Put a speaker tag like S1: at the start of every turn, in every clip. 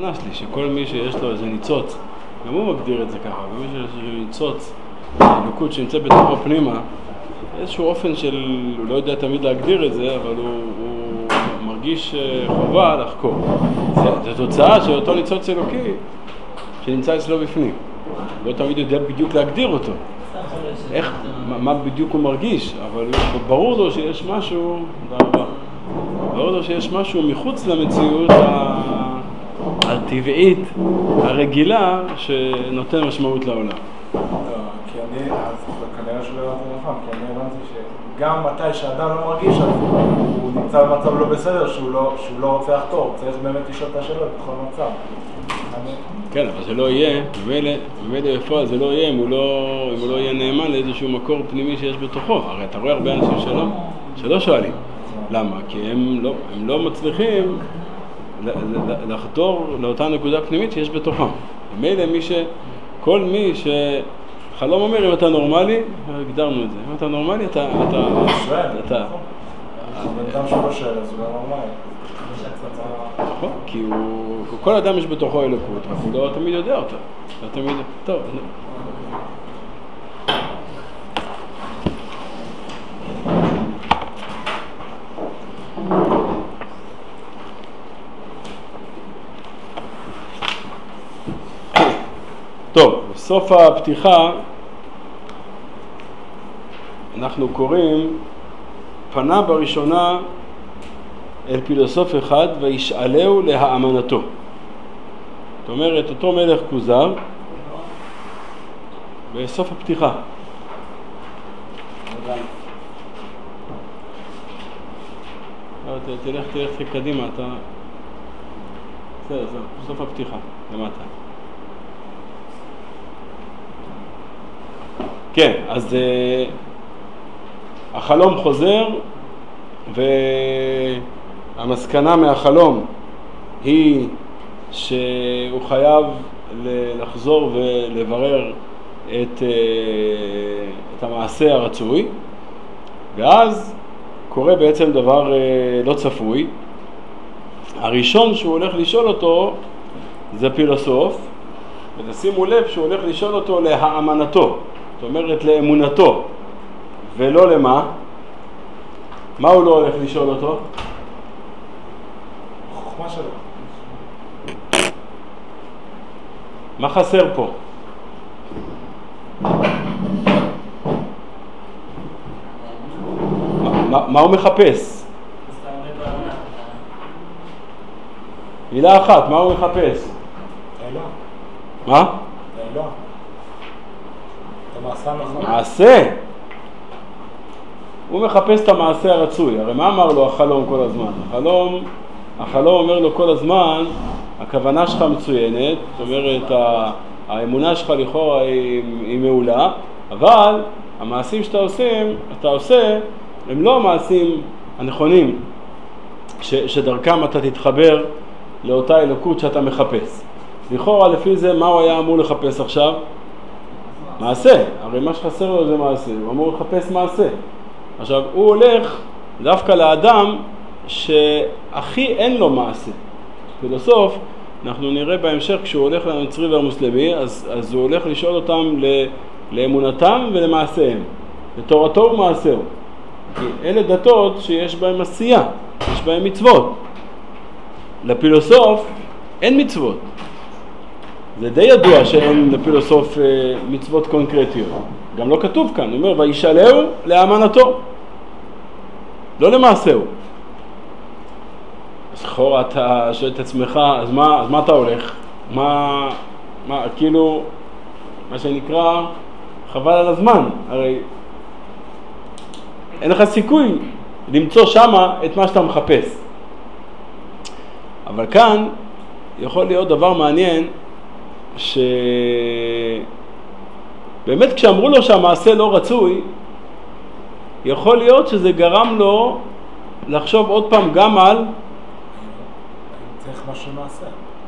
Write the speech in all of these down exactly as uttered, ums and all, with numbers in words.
S1: הכוונה שלי, שכל מי שיש לו איזה ניצוץ, גם הוא מגדיר את זה ככה, ומי שיש לו איזה ניצוץ, אלוקות שנמצא בתוכו פנימה, איזשהו אופן של, הוא לא יודע תמיד להגדיר את זה, אבל הוא, הוא מרגיש חובה לחקור. זה, זה תוצאה של אותו ניצוץ אלוקי שנמצא אצלו בפנים. לא תמיד יודע בדיוק להגדיר אותו. איך, מה, מה בדיוק הוא מרגיש, אבל ברור לו שיש משהו, תודה רבה, ברור לו שיש משהו מחוץ למציאות הטבעית, הרגילה, שנותן משמעות לעולם.
S2: כי אני, אז כנראה שלא הבנתי נכון, כי אני הבנתי שגם מתי שאדם לא מרגיש, אז הוא נמצא במצב לא בסדר, שהוא לא, שהוא לא רוצה לחקור, צריך באמת לשאול את השאלות בכל מצב.
S1: כן, אבל זה לא יהיה, במילא בפועל זה לא יהיה אם הוא לא, אם הוא לא יהיה נאמן לאיזשהו מקור פנימי שיש בתוכו. הרי אתה רואה הרבה אנשים שלא, שלא שואלים. למה? כי הם לא, הם לא מצליחים לחתור לאותה נקודה פנימית שיש בתוכם. במילא מי ש... כל מי שחלום אומר, אם אתה נורמלי, הגדרנו את זה, אם אתה נורמלי, אתה... אתה...
S2: שואל,
S1: אתה...
S2: אדם שלא שואל, אז הוא לא נורמלי.
S1: נכון, כי הוא... כל אדם יש בתוכו אלוקות, רק הוא לא תמיד יודע אותה. לא תמיד... טוב, טוב, בסוף הפתיחה אנחנו קוראים פנה בראשונה אל פילוסוף אחד וישאלהו להאמנתו. זאת אומרת, אותו מלך כוזר בסוף הפתיחה. תלך, תלך קדימה, אתה... זה, זה, בסוף הפתיחה, למטה. כן, אז uh, החלום חוזר, והמסקנה מהחלום היא שהוא חייב לחזור ולברר את, uh, את המעשה הרצוי, ואז קורה בעצם דבר uh, לא צפוי. הראשון שהוא הולך לשאול אותו זה פילוסוף, ותשימו לב שהוא הולך לשאול אותו להאמנתו. זאת אומרת לאמונתו, ולא למה? מה הוא לא הולך לשאול אותו?
S2: חוכמה שלו.
S1: מה חסר פה? מה, מה הוא מחפש? מילה אחת, מה הוא מחפש?
S2: אלוה.
S1: מה?
S2: אלוה. המעשה נכון.
S1: מעשה. הוא מחפש את המעשה הרצוי. הרי מה אמר לו החלום כל הזמן? החלום, החלום אומר לו כל הזמן, הכוונה שלך מצוינת, זאת אומרת, האמונה שלך לכאורה היא, היא מעולה, אבל המעשים שאתה עושים, אתה עושה, הם לא המעשים הנכונים, ש, שדרכם אתה תתחבר לאותה אלוקות שאתה מחפש. לכאורה לפי זה, מה הוא היה אמור לחפש עכשיו? מעשה, הרי מה שחסר לו זה מעשה, הוא אמור לחפש מעשה. עכשיו, הוא הולך דווקא לאדם שהכי אין לו מעשה. פילוסוף, אנחנו נראה בהמשך, כשהוא הולך לנוצרי והמוסלמי, אז, אז הוא הולך לשאול אותם לאמונתם ולמעשיהם, לתורתו ומעשהו. כי אלה דתות שיש בהן עשייה, יש בהן מצוות. לפילוסוף אין מצוות. זה די ידוע שאין לפילוסוף מצוות קונקרטיות. גם לא כתוב כאן, הוא אומר, וישאלהו להאמנתו, לא למעשהו. אז לכאורה אתה שואל את עצמך, אז מה, אז מה אתה הולך? מה, מה, כאילו, מה שנקרא, חבל על הזמן. הרי אין לך סיכוי למצוא שמה את מה שאתה מחפש. אבל כאן יכול להיות דבר מעניין, שבאמת כשאמרו לו שהמעשה לא רצוי, יכול להיות שזה גרם לו לחשוב עוד פעם גם על
S2: צריך משהו מעשה.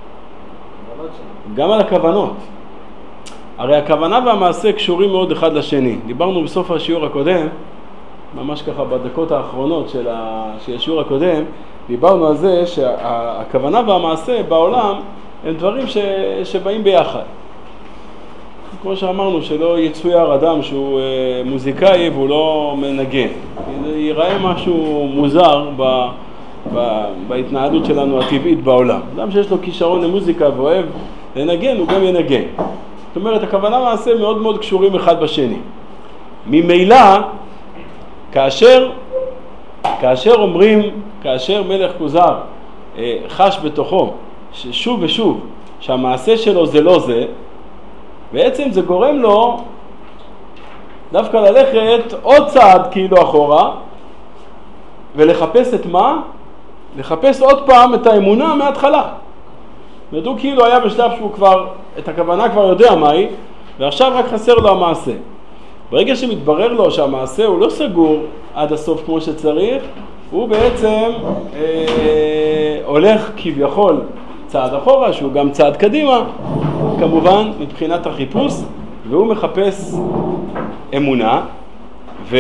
S1: גם על הכוונות. הרי הכוונה והמעשה קשורים מאוד אחד לשני. דיברנו בסוף השיעור הקודם, ממש ככה בדקות האחרונות של, ה... של השיעור הקודם, דיברנו על זה שהכוונה והמעשה בעולם הם דברים ש, שבאים ביחד. כמו שאמרנו, שלא יצויר אדם שהוא מוזיקאי והוא לא מנגן. זה ייראה משהו מוזר ב, ב, בהתנהלות שלנו הטבעית בעולם. אדם שיש לו כישרון למוזיקה ואוהב לנגן, הוא גם ינגן. זאת אומרת, הכוונה מעשה מאוד מאוד קשורים אחד בשני. ממילא, כאשר, כאשר אומרים, כאשר מלך כוזר חש בתוכו, ששוב ושוב, שהמעשה שלו זה לא זה, בעצם זה גורם לו דווקא ללכת עוד צעד כאילו אחורה, ולחפש את מה? לחפש עוד פעם את האמונה מההתחלה. הוא כאילו היה בשלב שהוא כבר, את הכוונה כבר יודע מהי, ועכשיו רק חסר לו המעשה. ברגע שמתברר לו שהמעשה הוא לא סגור עד הסוף כמו שצריך, הוא בעצם אה, הולך כביכול צעד אחורה, שהוא גם צעד קדימה, כמובן מבחינת החיפוש, והוא מחפש אמונה, ו...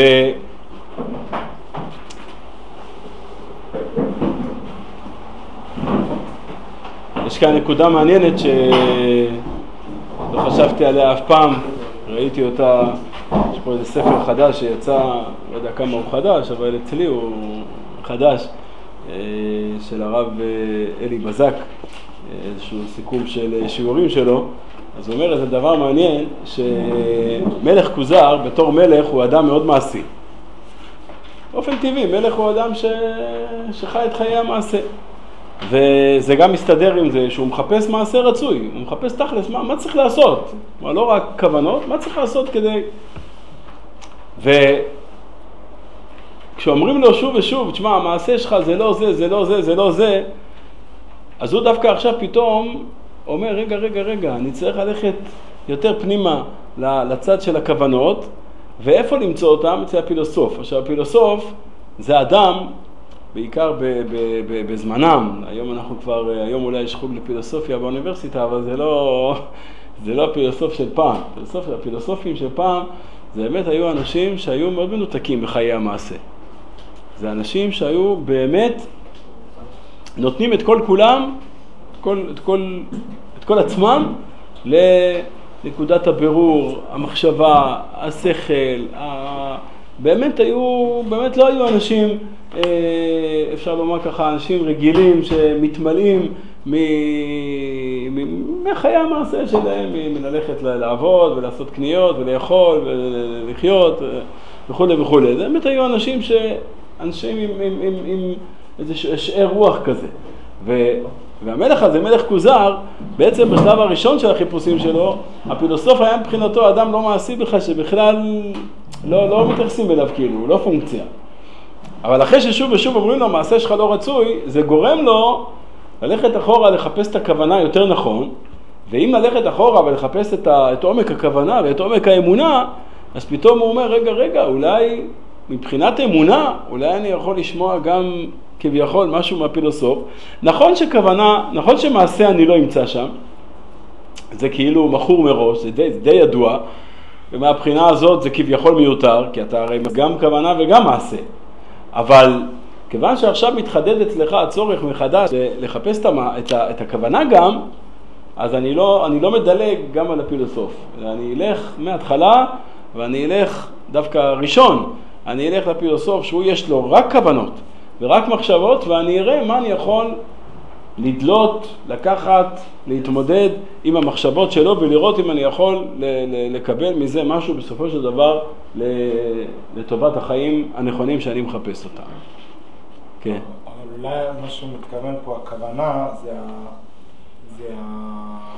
S1: יש כאן נקודה מעניינת שלא חשבתי עליה אף פעם, ראיתי אותה, יש פה איזה ספר חדש שיצא, לא יודע כמה הוא חדש, אבל אצלי הוא חדש, של הרב אלי בזק, איזשהו סיכום של שיעורים שלו. אז הוא אומר איזה דבר מעניין, שמלך כוזר בתור מלך הוא אדם מאוד מעשי. באופן טבעי, מלך הוא אדם ש... שחי את חיי המעשה. וזה גם מסתדר עם זה שהוא מחפש מעשה רצוי, הוא מחפש תכלס, מה, מה צריך לעשות? מה, לא רק כוונות, מה צריך לעשות כדי... וכשאומרים לו שוב ושוב, תשמע, המעשה שלך זה לא זה, זה לא זה, זה לא זה, אז הוא דווקא עכשיו פתאום אומר, רגע, רגע, רגע, אני צריך ללכת יותר פנימה לצד של הכוונות, ואיפה למצוא אותם? אצל הפילוסוף. עכשיו, הפילוסוף זה אדם, בעיקר ב- ב- ב- בזמנם, היום אנחנו כבר, היום אולי יש חוג לפילוסופיה באוניברסיטה, אבל זה לא, זה לא הפילוסוף של פעם. הפילוסופ, הפילוסופים של פעם, זה באמת היו אנשים שהיו מאוד מנותקים בחיי המעשה. זה אנשים שהיו באמת נותנים את כל כולם, את כל, את כל, את כל עצמם לנקודת הבירור, המחשבה, השכל, ה... באמת היו, באמת לא היו אנשים, אפשר לומר ככה, אנשים רגילים שמתמלאים מחיי המעשה שלהם, מללכת לעבוד ולעשות קניות ולאכול ולחיות וכו' וכו'. זה באמת היו אנשים שאנשים עם, עם, עם, עם איזה שאר רוח כזה. ו... והמלך הזה, מלך כוזר, בעצם בשלב הראשון של החיפושים שלו, הפילוסוף היה מבחינתו אדם לא מעשי בכלל, שבכלל לא, לא מתייחסים אליו כאילו, הוא לא פונקציה. אבל אחרי ששוב ושוב אומרים לו, המעשה שלך לא רצוי, זה גורם לו ללכת אחורה לחפש את הכוונה יותר נכון, ואם ללכת אחורה ולחפש את, ה... את עומק הכוונה ואת עומק האמונה, אז פתאום הוא אומר, רגע, רגע, אולי מבחינת אמונה, אולי אני יכול לשמוע גם כביכול משהו מהפילוסוף. נכון שכוונה, נכון שמעשה אני לא אמצא שם, זה כאילו מכור מראש, זה די, זה די ידוע, ומהבחינה הזאת זה כביכול מיותר, כי אתה הרי גם כוונה וגם מעשה. אבל כיוון שעכשיו מתחדד אצלך הצורך מחדש לחפש את, ה, את הכוונה גם, אז אני לא, אני לא מדלג גם על הפילוסוף. אני אלך מההתחלה, ואני אלך דווקא ראשון, אני אלך לפילוסוף שהוא יש לו רק כוונות ורק מחשבות, ואני אראה מה אני יכול לדלות, לקחת, להתמודד עם המחשבות שלו, ולראות אם אני יכול לקבל מזה משהו בסופו של דבר לטובת החיים הנכונים שאני מחפש אותם. כן.
S2: אבל אולי מה שמתכוון פה, הכוונה, זה ה... זה ה...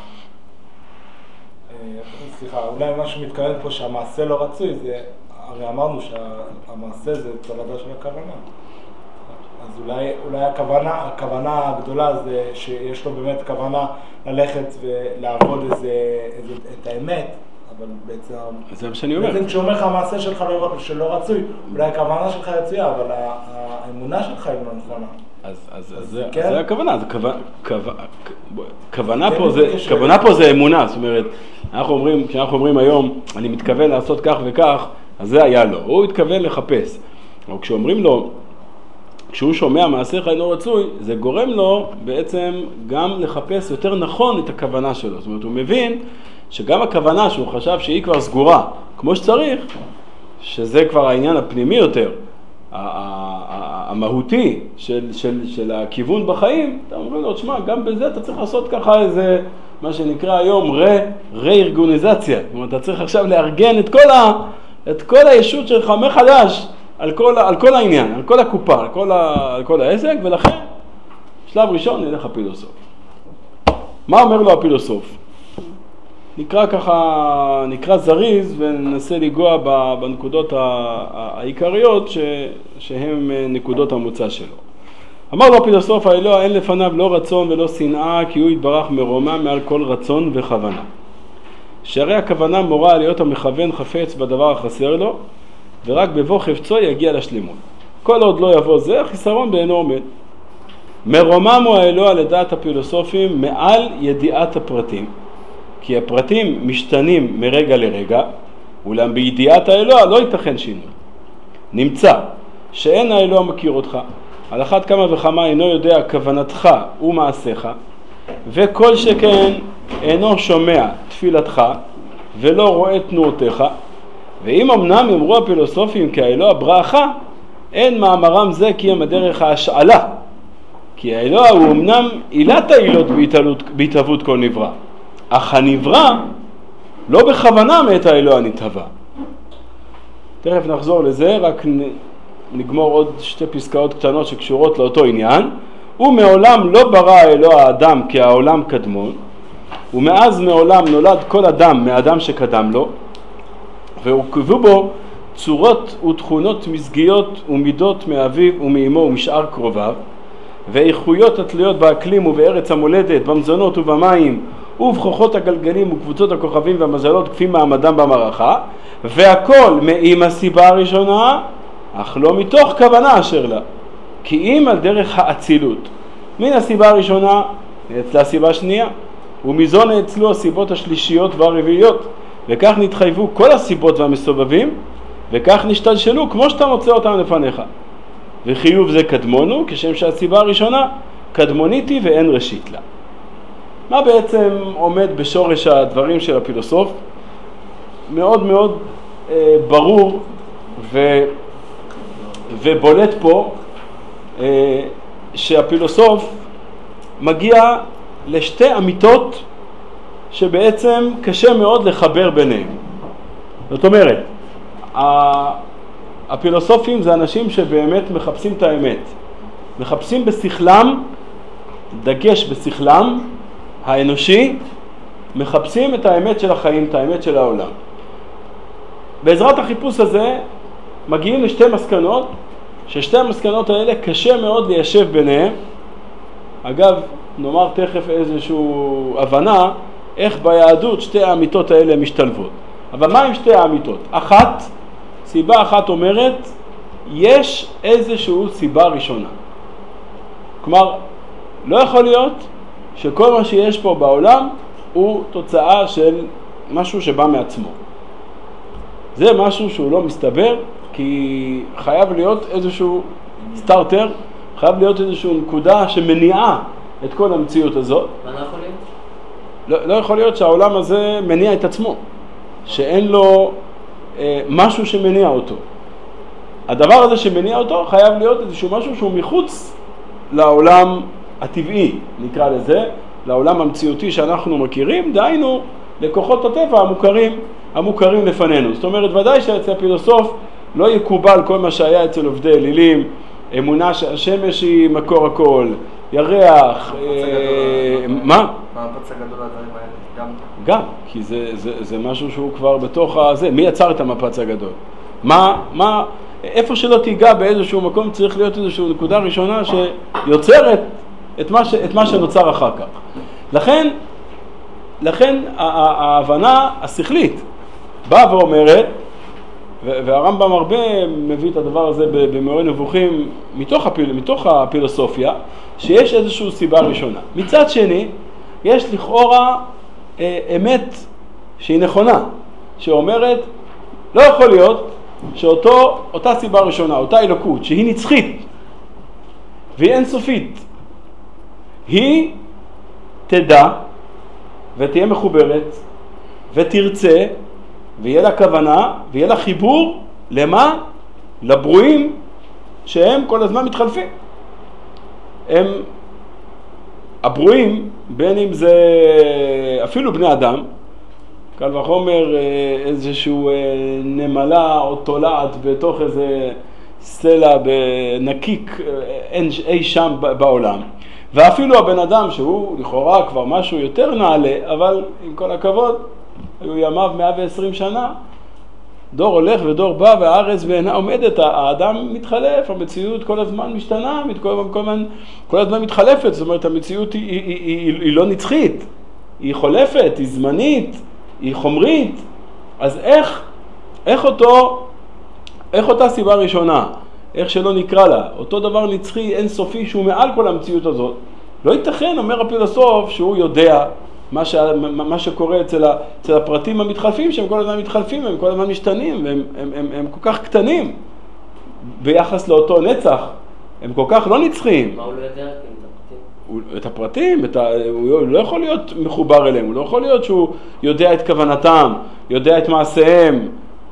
S2: סליחה, אולי מה שמתכוון פה שהמעשה לא רצוי, זה... הרי אמרנו שהמעשה זה תולדה של הכוונה. אז אולי, אולי הכוונה, הכוונה הגדולה זה שיש לו באמת כוונה ללכת ולעבוד איזה, איזה, את האמת, אבל בעצם...
S1: זה מה שאני אומר.
S2: בעצם כשאומר לך המעשה שלך לא, שלא רצוי, אולי הכוונה שלך רצויה, אבל האמונה שלך היא לא נכונה.
S1: אז, אז, אז זה, כן? זה הכוונה, זה כוונה, כוונה, כוונה פה זה, כוונה פה זה אמונה, זאת אומרת, אנחנו אומרים, כשאנחנו אומרים היום, אני מתכוון לעשות כך וכך, אז זה היה לו, הוא התכוון לחפש. או כשאומרים לו, כשהוא שומע מעשיך אינו רצוי, זה גורם לו בעצם גם לחפש יותר נכון את הכוונה שלו. זאת אומרת, הוא מבין שגם הכוונה שהוא חשב שהיא כבר סגורה, כמו שצריך, שזה כבר העניין הפנימי יותר, המהותי של, של, של הכיוון בחיים, אתה אומר לו, תשמע, גם בזה אתה צריך לעשות ככה איזה, מה שנקרא היום, רה-ארגוניזציה. זאת אומרת, אתה צריך עכשיו לארגן את כל, ה, את כל הישות שלך מחדש, על כל, על כל העניין, על כל הקופה, על כל, ה, על כל העסק, ולכן, שלב ראשון נלך הפילוסוף. מה אומר לו הפילוסוף? נקרא ככה, נקרא זריז וננסה לגוע בנקודות העיקריות ש, שהן נקודות המוצא שלו. אמר לו הפילוסוף האלוה, אין לפניו לא רצון ולא שנאה, כי הוא יתברך מרומם מעל כל רצון וכוונה. שהרי הכוונה מורה להיות המכוון חפץ בדבר החסר לו, ורק בבוא חפצו יגיע לשלמות. כל עוד לא יבוא זה, החיסרון בעינו עומד. מרומם הוא האלוה לדעת הפילוסופים מעל ידיעת הפרטים, כי הפרטים משתנים מרגע לרגע, אולם בידיעת האלוה לא ייתכן שינוי. נמצא שאין האלוה מכיר אותך, על אחת כמה וכמה אינו יודע כוונתך ומעשיך, וכל שכן אינו שומע תפילתך ולא רואה תנועותיך, ואם אמנם יאמרו הפילוסופים כי האלוה ברכה, אין מאמרם זה כי הם הדרך ההשאלה, כי האלוה הוא אמנם עילת העילות בהתהוות כל נברא, אך הנברא לא בכוונה מאת האלוה נתהווה. תכף נחזור לזה, רק נגמור עוד שתי פסקאות קטנות שקשורות לאותו עניין. ומעולם לא ברא האלוה האדם כהעולם קדמון, ומאז מעולם נולד כל אדם מאדם שקדם לו, והורכבו בו צורות ותכונות מזגיות ומידות מאביו ומאמו ומשאר קרוביו, ואיכויות התלויות באקלים ובארץ המולדת, במזונות ובמים, ובכוחות הגלגלים וקבוצות הכוכבים והמזלות כפי מעמדם במערכה, והכל מעם הסיבה הראשונה, אך לא מתוך כוונה אשר לה, כי אם על דרך האצילות. מן הסיבה הראשונה נאצלה הסיבה השנייה, ומזו נאצלו הסיבות השלישיות והרביעיות, וכך נתחייבו כל הסיבות והמסובבים, וכך נשתלשלו כמו שאתה מוצא אותם לפניך. וחיוב זה קדמונו, כשם שהסיבה הראשונה קדמונית היא ואין ראשית לה. מה בעצם עומד בשורש הדברים של הפילוסוף? מאוד מאוד אה, ברור ו, ובולט פה אה, שהפילוסוף מגיע לשתי אמיתות שבעצם קשה מאוד לחבר ביניהם. זאת אומרת, הפילוסופים זה אנשים שבאמת מחפשים את האמת, מחפשים בשכלם, דגש בשכלם האנושי, מחפשים את האמת של החיים, את האמת של העולם. בעזרת החיפוש הזה מגיעים לשתי מסקנות, ששתי המסקנות האלה קשה מאוד ליישב ביניהם. אגב, נאמר תכף איזושהי הבנה איך ביהדות שתי האמיתות האלה משתלבות. אבל מה עם שתי האמיתות? אחת, סיבה אחת אומרת, יש איזושהי סיבה ראשונה. כלומר, לא יכול להיות שכל מה שיש פה בעולם הוא תוצאה של משהו שבא מעצמו. זה משהו שהוא לא מסתבר, כי חייב להיות איזשהו סטארטר, חייב להיות איזושהי נקודה שמניעה את כל המציאות הזאת.
S3: מה לא יכול להיות?
S1: לא, לא יכול להיות שהעולם הזה מניע את עצמו, שאין לו אה, משהו שמניע אותו. הדבר הזה שמניע אותו חייב להיות איזשהו משהו שהוא מחוץ לעולם הטבעי, נקרא לזה, לעולם המציאותי שאנחנו מכירים, דהיינו לכוחות הטבע המוכרים, המוכרים לפנינו. זאת אומרת, ודאי שאצל הפילוסוף לא יקובל כל מה שהיה אצל עובדי אלילים, אמונה שהשמש היא מקור הכל, ירח, מה?
S2: מה הפצע גדול הדברים האלה? גם.
S1: גם, כי זה, זה, זה משהו שהוא כבר בתוך הזה. מי יצר את המפץ הגדול? מה, מה, איפה שלא תיגע באיזשהו מקום צריך להיות איזושהי נקודה ראשונה שיוצרת את מה, ש, את מה שנוצר אחר כך. לכן, לכן ההבנה השכלית באה ואומרת, והרמב"ם הרבה מביא את הדבר הזה במאורי נבוכים מתוך, הפיל, מתוך הפילוסופיה, שיש איזושהי סיבה ראשונה. מצד שני, יש לכאורה אה, אמת שהיא נכונה, שאומרת, לא יכול להיות שאותה סיבה ראשונה, אותה אלוקות, שהיא נצחית, והיא אינסופית. היא תדע ותהיה מחוברת ותרצה ויהיה לה כוונה ויהיה לה חיבור למה? לברואים שהם כל הזמן מתחלפים. הם הברואים, בין אם זה אפילו בני אדם, קל וחומר איזשהו נמלה או תולעת בתוך איזה סלע בנקיק אי שם בעולם. ואפילו הבן אדם שהוא לכאורה כבר משהו יותר נעלה, אבל עם כל הכבוד, היו ימיו מאה ועשרים שנה, דור הולך ודור בא והארץ בעינה עומדת, האדם מתחלף, המציאות כל הזמן משתנה, כל, כל, כל הזמן מתחלפת, זאת אומרת המציאות היא, היא, היא, היא, היא לא נצחית, היא חולפת, היא זמנית, היא חומרית. אז איך, איך אותו, איך אותה סיבה ראשונה, איך שלא נקרא לה, אותו דבר נצחי אינסופי שהוא מעל כל המציאות הזאת, לא ייתכן, אומר הפילוסוף, שהוא יודע מה, ש, מה שקורה אצל, ה, אצל הפרטים המתחלפים, שהם כל הזמן מתחלפים, הם כל הזמן משתנים, והם הם, הם, הם כל כך קטנים ביחס לאותו נצח, הם כל כך לא נצחיים.
S3: מה הוא לא יודע?
S1: את הפרטים, את ה... הוא לא יכול להיות מחובר אליהם, הוא לא יכול להיות שהוא יודע את כוונתם, יודע את מעשיהם.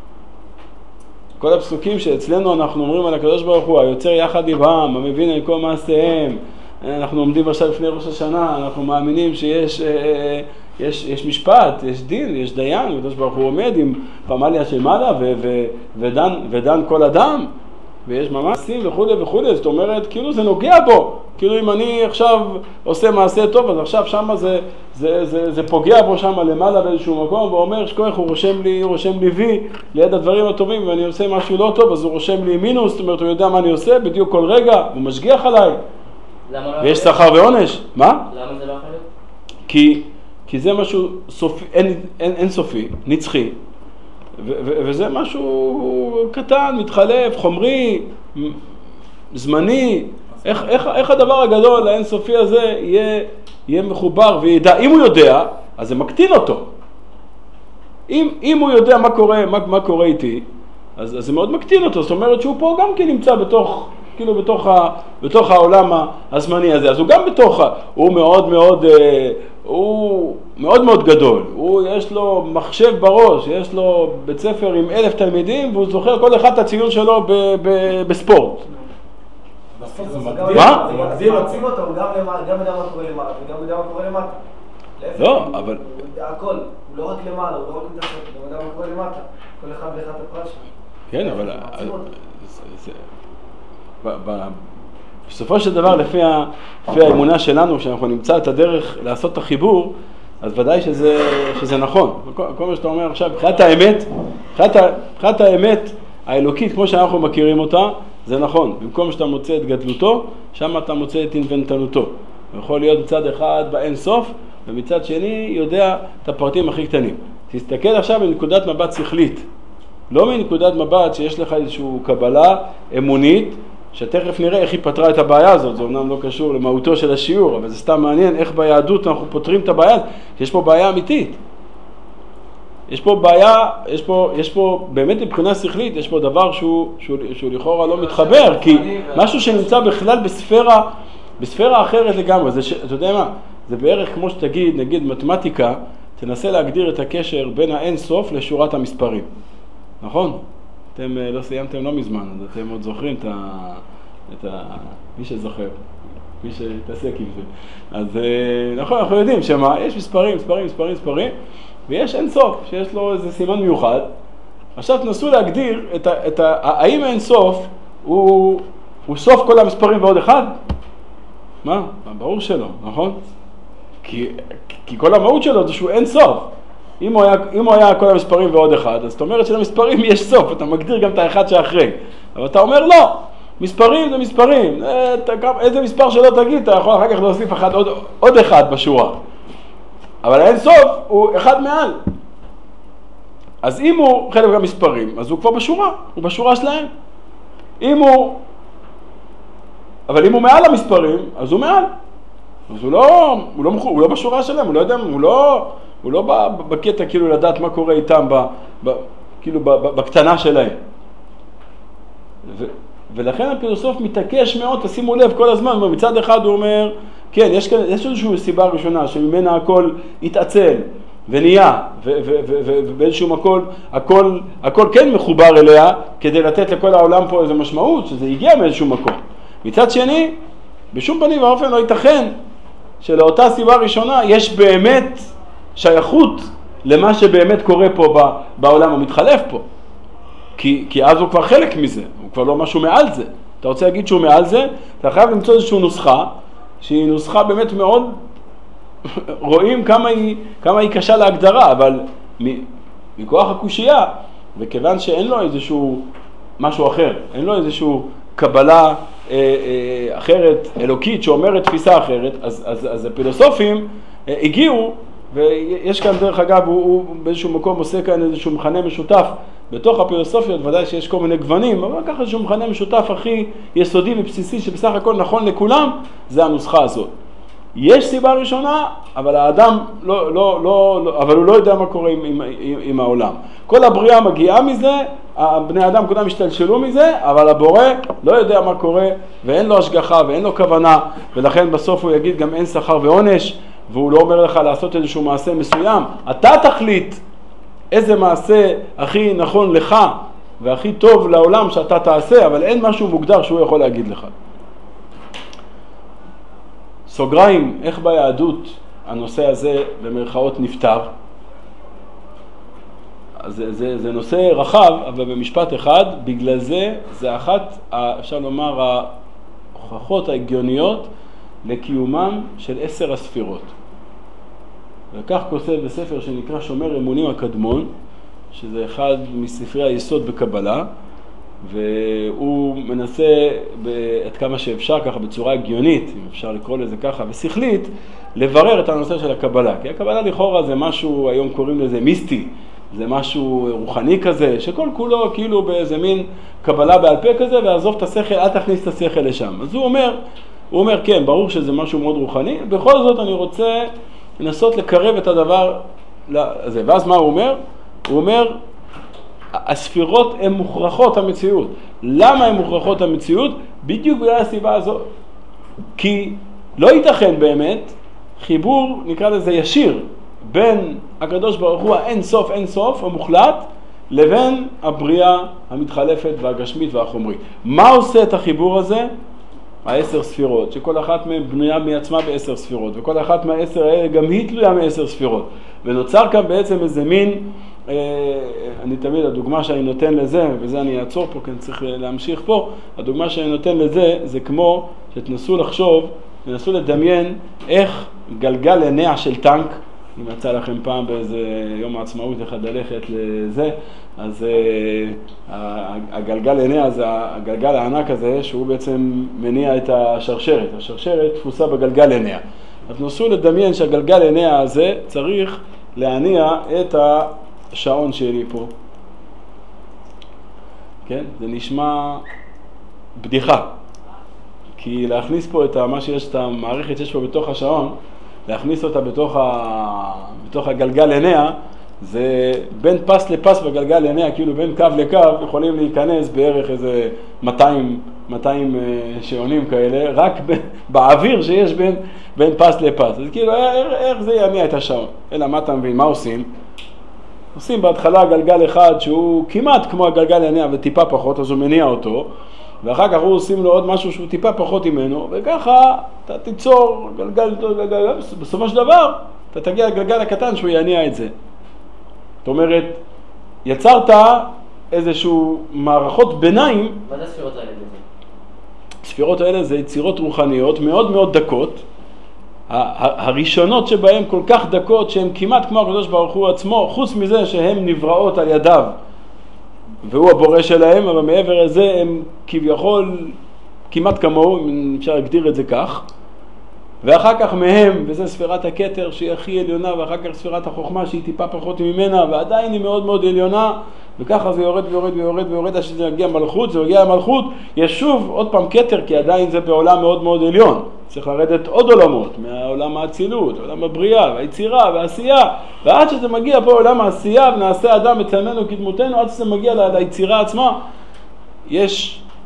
S1: כל הפסוקים שאצלנו אנחנו אומרים על הקדוש ברוך הוא, היוצר יחד עמם, המבין את כל מעשיהם. אנחנו עומדים עכשיו לפני ראש השנה, אנחנו מאמינים שיש יש, יש משפט, יש דין, יש דיין, הקדוש ברוך הוא עומד עם פמליה של מעלה ו, ו, ודן, ודן כל אדם, ויש ממעשים וכו' וכו', זאת אומרת, כאילו זה נוגע בו, כאילו אם אני עכשיו עושה מעשה טוב, אז עכשיו שמה זה, זה, זה, זה פוגע בו שמה למעלה באיזשהו מקום, ואומר שכוח הוא רושם לי, הוא רושם לי וי ליד הדברים הטובים, ואני עושה משהו לא טוב, אז הוא רושם לי מינוס, זאת אומרת, הוא יודע מה אני עושה בדיוק כל רגע, הוא משגיח עליי. ויש שכר ועונש. מה?
S3: למה זה לא יכול להיות?
S1: כי, כי זה משהו סופי, אין, אין, אין סופי, נצחי, ו, ו, וזה משהו קטן, מתחלף, חומרי, זמני. איך, איך, איך הדבר הגדול, האינסופי הזה, יהיה, יהיה מחובר וידע? אם הוא יודע, אז זה מקטין אותו. אם, אם הוא יודע מה קורה, מה, מה קורה איתי, אז, אז זה מאוד מקטין אותו. זאת אומרת שהוא פה גם כן נמצא בתוך, כאילו בתוך, ה, בתוך העולם הזמני הזה. אז הוא גם בתוך, הוא מאוד מאוד, הוא מאוד מאוד גדול. הוא, יש לו מחשב בראש, יש לו בית ספר עם אלף תלמידים, והוא זוכר כל אחד את הציון שלו ב, ב, בספורט.
S2: זה
S1: מה?
S2: מגדיר, זה מגדיר
S4: אותו, הוא גם יודע מה קורה למעלה, וגם יודע מה קורה למטה.
S1: לא, אבל...
S4: הוא יודע הכל, הוא לא רק למעלה, הוא לא רק מתחת, הוא יודע מה קורה למטה. כל אחד ואחד הפרט שלו.
S1: כן, אבל... בסופו של דבר, לפי האמונה שלנו, כשאנחנו נמצא את הדרך לעשות את החיבור, אז ודאי שזה נכון. כל מה שאתה אומר עכשיו, מבחינת האמת, מבחינת האמת האלוקית, כמו שאנחנו מכירים אותה, זה נכון. במקום שאתה מוצא את גדלותו, שם אתה מוצא את אינבנטנותו. הוא יכול להיות מצד אחד באין סוף, ומצד שני יודע את הפרטים הכי קטנים. תסתכל עכשיו בנקודת מבט שכלית. לא מנקודת מבט שיש לך איזושהי קבלה אמונית, שתכף נראה איך היא פתרה את הבעיה הזאת. זה אומנם לא קשור למהותו של השיעור, אבל זה סתם מעניין איך ביהדות אנחנו פותרים את הבעיה. יש פה בעיה אמיתית. יש פה בעיה, יש פה, יש פה באמת מבחינה שכלית, יש פה דבר שהוא, שהוא, שהוא לכאורה לא מתחבר, כי משהו שנמצא בכלל בספירה, בספירה אחרת לגמרי. זה ש, אתה יודע מה? זה בערך כמו שתגיד, נגיד מתמטיקה, תנסה להגדיר את הקשר בין האין סוף לשורת המספרים. נכון? אתם לא סיימתם לא מזמן, אז אתם עוד זוכרים את ה... את ה... מי שזוכר, מי שתעסק עם זה. אז נכון, אנחנו יודעים שמה, יש מספרים, מספרים, מספרים, מספרים, ויש אין סוף, שיש לו איזה סימן מיוחד. עכשיו תנסו להגדיר את ה... את ה... האם אין סוף הוא... הוא סוף כל המספרים ועוד אחד? מה? ברור שלא, נכון? כי, כי כל המהות שלו זה שהוא אין סוף. אם הוא היה, אם הוא היה כל המספרים ועוד אחד, אז זאת אומרת שלמספרים יש סוף, אתה מגדיר גם את האחד שאחרי. אבל אתה אומר לא, מספרים זה מספרים, איזה מספר שלא תגיד, אתה יכול אחר כך להוסיף אחד, עוד, עוד אחד בשורה. אבל האין סוף הוא אחד מעל. אז אם הוא חלק מהמספרים, אז הוא כבר בשורה, הוא בשורה שלהם. אם הוא, אבל אם הוא מעל המספרים, אז הוא מעל. אז הוא לא, הוא לא, הוא לא בשורה שלהם, הוא לא יודע, הוא לא, הוא לא בא בקטע כאילו לדעת מה קורה איתם, ב, ב, כאילו ב, ב, בקטנה שלהם. ו, ולכן הפילוסוף מתעקש מאוד, תשימו לב כל הזמן, מצד אחד הוא אומר, כן, יש, יש איזושהי סיבה ראשונה שממנה הכל התעצל ונהיה, ובאיזשהו מקום הכל, הכל כן מחובר אליה, כדי לתת לכל העולם פה איזו משמעות, שזה הגיע מאיזשהו מקום. מצד שני, בשום פנים ואופן לא ייתכן שלאותה סיבה ראשונה יש באמת שייכות למה שבאמת קורה פה בעולם המתחלף פה. כי, כי אז הוא כבר חלק מזה, הוא כבר לא משהו מעל זה. אתה רוצה להגיד שהוא מעל זה, אתה חייב למצוא איזושהי נוסחה, שהיא נוסחה באמת מאוד, רואים כמה היא, כמה היא קשה להגדרה, אבל מכוח הקושייה, וכיוון שאין לו איזשהו משהו אחר, אין לו איזשהו קבלה אה, אה, אחרת, אלוקית, שאומרת תפיסה אחרת, אז, אז, אז הפילוסופים אה, הגיעו, ויש כאן דרך אגב, הוא, הוא באיזשהו מקום עושה כאן איזשהו מכנה משותף, בתוך הפילוסופיות ודאי שיש כל מיני גוונים, אבל ככה איזשהו מכנה משותף הכי יסודי ובסיסי, שבסך הכל נכון לכולם, זה הנוסחה הזאת. יש סיבה ראשונה, אבל האדם לא, לא, לא, לא, אבל הוא לא יודע מה קורה עם, עם, עם, עם העולם. כל הבריאה מגיעה מזה, בני האדם כולם השתלשלו מזה, אבל הבורא לא יודע מה קורה, ואין לו השגחה ואין לו כוונה, ולכן בסוף הוא יגיד גם אין שכר ועונש, והוא לא אומר לך לעשות איזשהו מעשה מסוים. אתה תחליט איזה מעשה הכי נכון לך, והכי טוב לעולם שאתה תעשה, אבל אין משהו מוגדר שהוא יכול להגיד לך. סוגריים, איך ביהדות הנושא הזה במרכאות נפטר? זה, זה, זה נושא רחב, אבל במשפט אחד, בגלל זה, זה אחת, אפשר לומר, ההוכחות ההגיוניות לקיומם של עשר הספירות. וכך כותב בספר שנקרא שומר אמונים הקדמון, שזה אחד מספרי היסוד בקבלה, והוא מנסה את כמה שאפשר ככה בצורה הגיונית, אם אפשר לקרוא לזה ככה, ושכלית, לברר את הנושא של הקבלה. כי הקבלה לכאורה זה משהו, היום קוראים לזה מיסטי, זה משהו רוחני כזה, שכל כולו כאילו באיזה מין קבלה בעל פה כזה, ועזוב את השכל, אל תכניס את השכל לשם. אז הוא אומר, הוא אומר, כן, ברור שזה משהו מאוד רוחני, בכל זאת אני רוצה לנסות לקרב את הדבר לזה. ואז מה הוא אומר? הוא אומר, הספירות הן מוכרחות המציאות. למה הן מוכרחות המציאות? בדיוק בגלל הסיבה הזאת. כי לא ייתכן באמת חיבור, נקרא לזה ישיר, בין הקדוש ברוך הוא האין סוף אין סוף המוחלט, לבין הבריאה המתחלפת והגשמית והחומרית. מה עושה את החיבור הזה? העשר ספירות, שכל אחת מהן בנויה מעצמה בעשר ספירות, וכל אחת מהעשר האלה גם היא תלויה מעשר ספירות. ונוצר כאן בעצם איזה מין, אה, אני תמיד, הדוגמה שאני נותן לזה, וזה אני אעצור פה, כי אני צריך להמשיך פה, הדוגמה שאני נותן לזה, זה כמו שתנסו לחשוב, תנסו לדמיין איך גלגל עיניה של טנק, אם יצא לכם פעם באיזה יום העצמאות אחד ללכת לזה, אז uh, הגלגל עיניה זה הגלגל הענק הזה, שהוא בעצם מניע את השרשרת. השרשרת תפוסה בגלגל עיניה. אז תנסו לדמיין שהגלגל עיניה הזה צריך להניע את השעון שלי פה. כן? זה נשמע בדיחה. כי להכניס פה את מה שיש, את המערכת שיש פה בתוך השעון, להכניס אותה בתוך, ה... בתוך הגלגל עיניה, זה בין פס לפס בגלגל עיניה, כאילו בין קו לקו, יכולים להיכנס בערך איזה מאתיים, מאתיים שעונים כאלה, רק ב... באוויר שיש בין, בין פס לפס. אז כאילו, איך, איך זה יניע את השעון? אלא מה אתה מבין? מה עושים? עושים בהתחלה גלגל אחד שהוא כמעט כמו הגלגל עיניה וטיפה פחות, אז הוא מניע אותו, ואחר כך הוא עושים לו עוד משהו שהוא טיפה פחות ממנו, וככה אתה תיצור גלגל, גלגל, בסופו של דבר אתה תגיע לגלגל הקטן שהוא יניע את זה. זאת אומרת, יצרת איזשהו מערכות ביניים.
S3: מה זה הספירות האלה?
S1: הספירות האלה זה יצירות רוחניות מאוד מאוד דקות, הראשונות שבהן כל כך דקות שהן כמעט כמו הקדוש ברוך הוא עצמו, חוץ מזה שהן נבראות על ידיו והוא הבורא שלהם, אבל מעבר לזה הם כביכול כמעט כמוהו, אם אפשר להגדיר את זה כך. ואחר כך מהם, וזה ספירת הכתר שהיא הכי עליונה, ואחר כך ספירת החוכמה שהיא טיפה פחות ממנה, ועדיין היא מאוד מאוד עליונה, וככה זה יורד ויורד ויורד ויורד, עד שזה יגיע מלכות, זה יגיע למלכות, יש שוב עוד פעם כתר, כי עדיין זה בעולם מאוד מאוד עליון. צריך לרדת עוד עולמות, מהעולם האצילות, עולם הבריאה, והיצירה, והעשייה, ועד שזה מגיע פה עולם העשייה, ונעשה אדם מצלמנו כדמותנו, עד שזה מגיע ליצירה עצמה, יש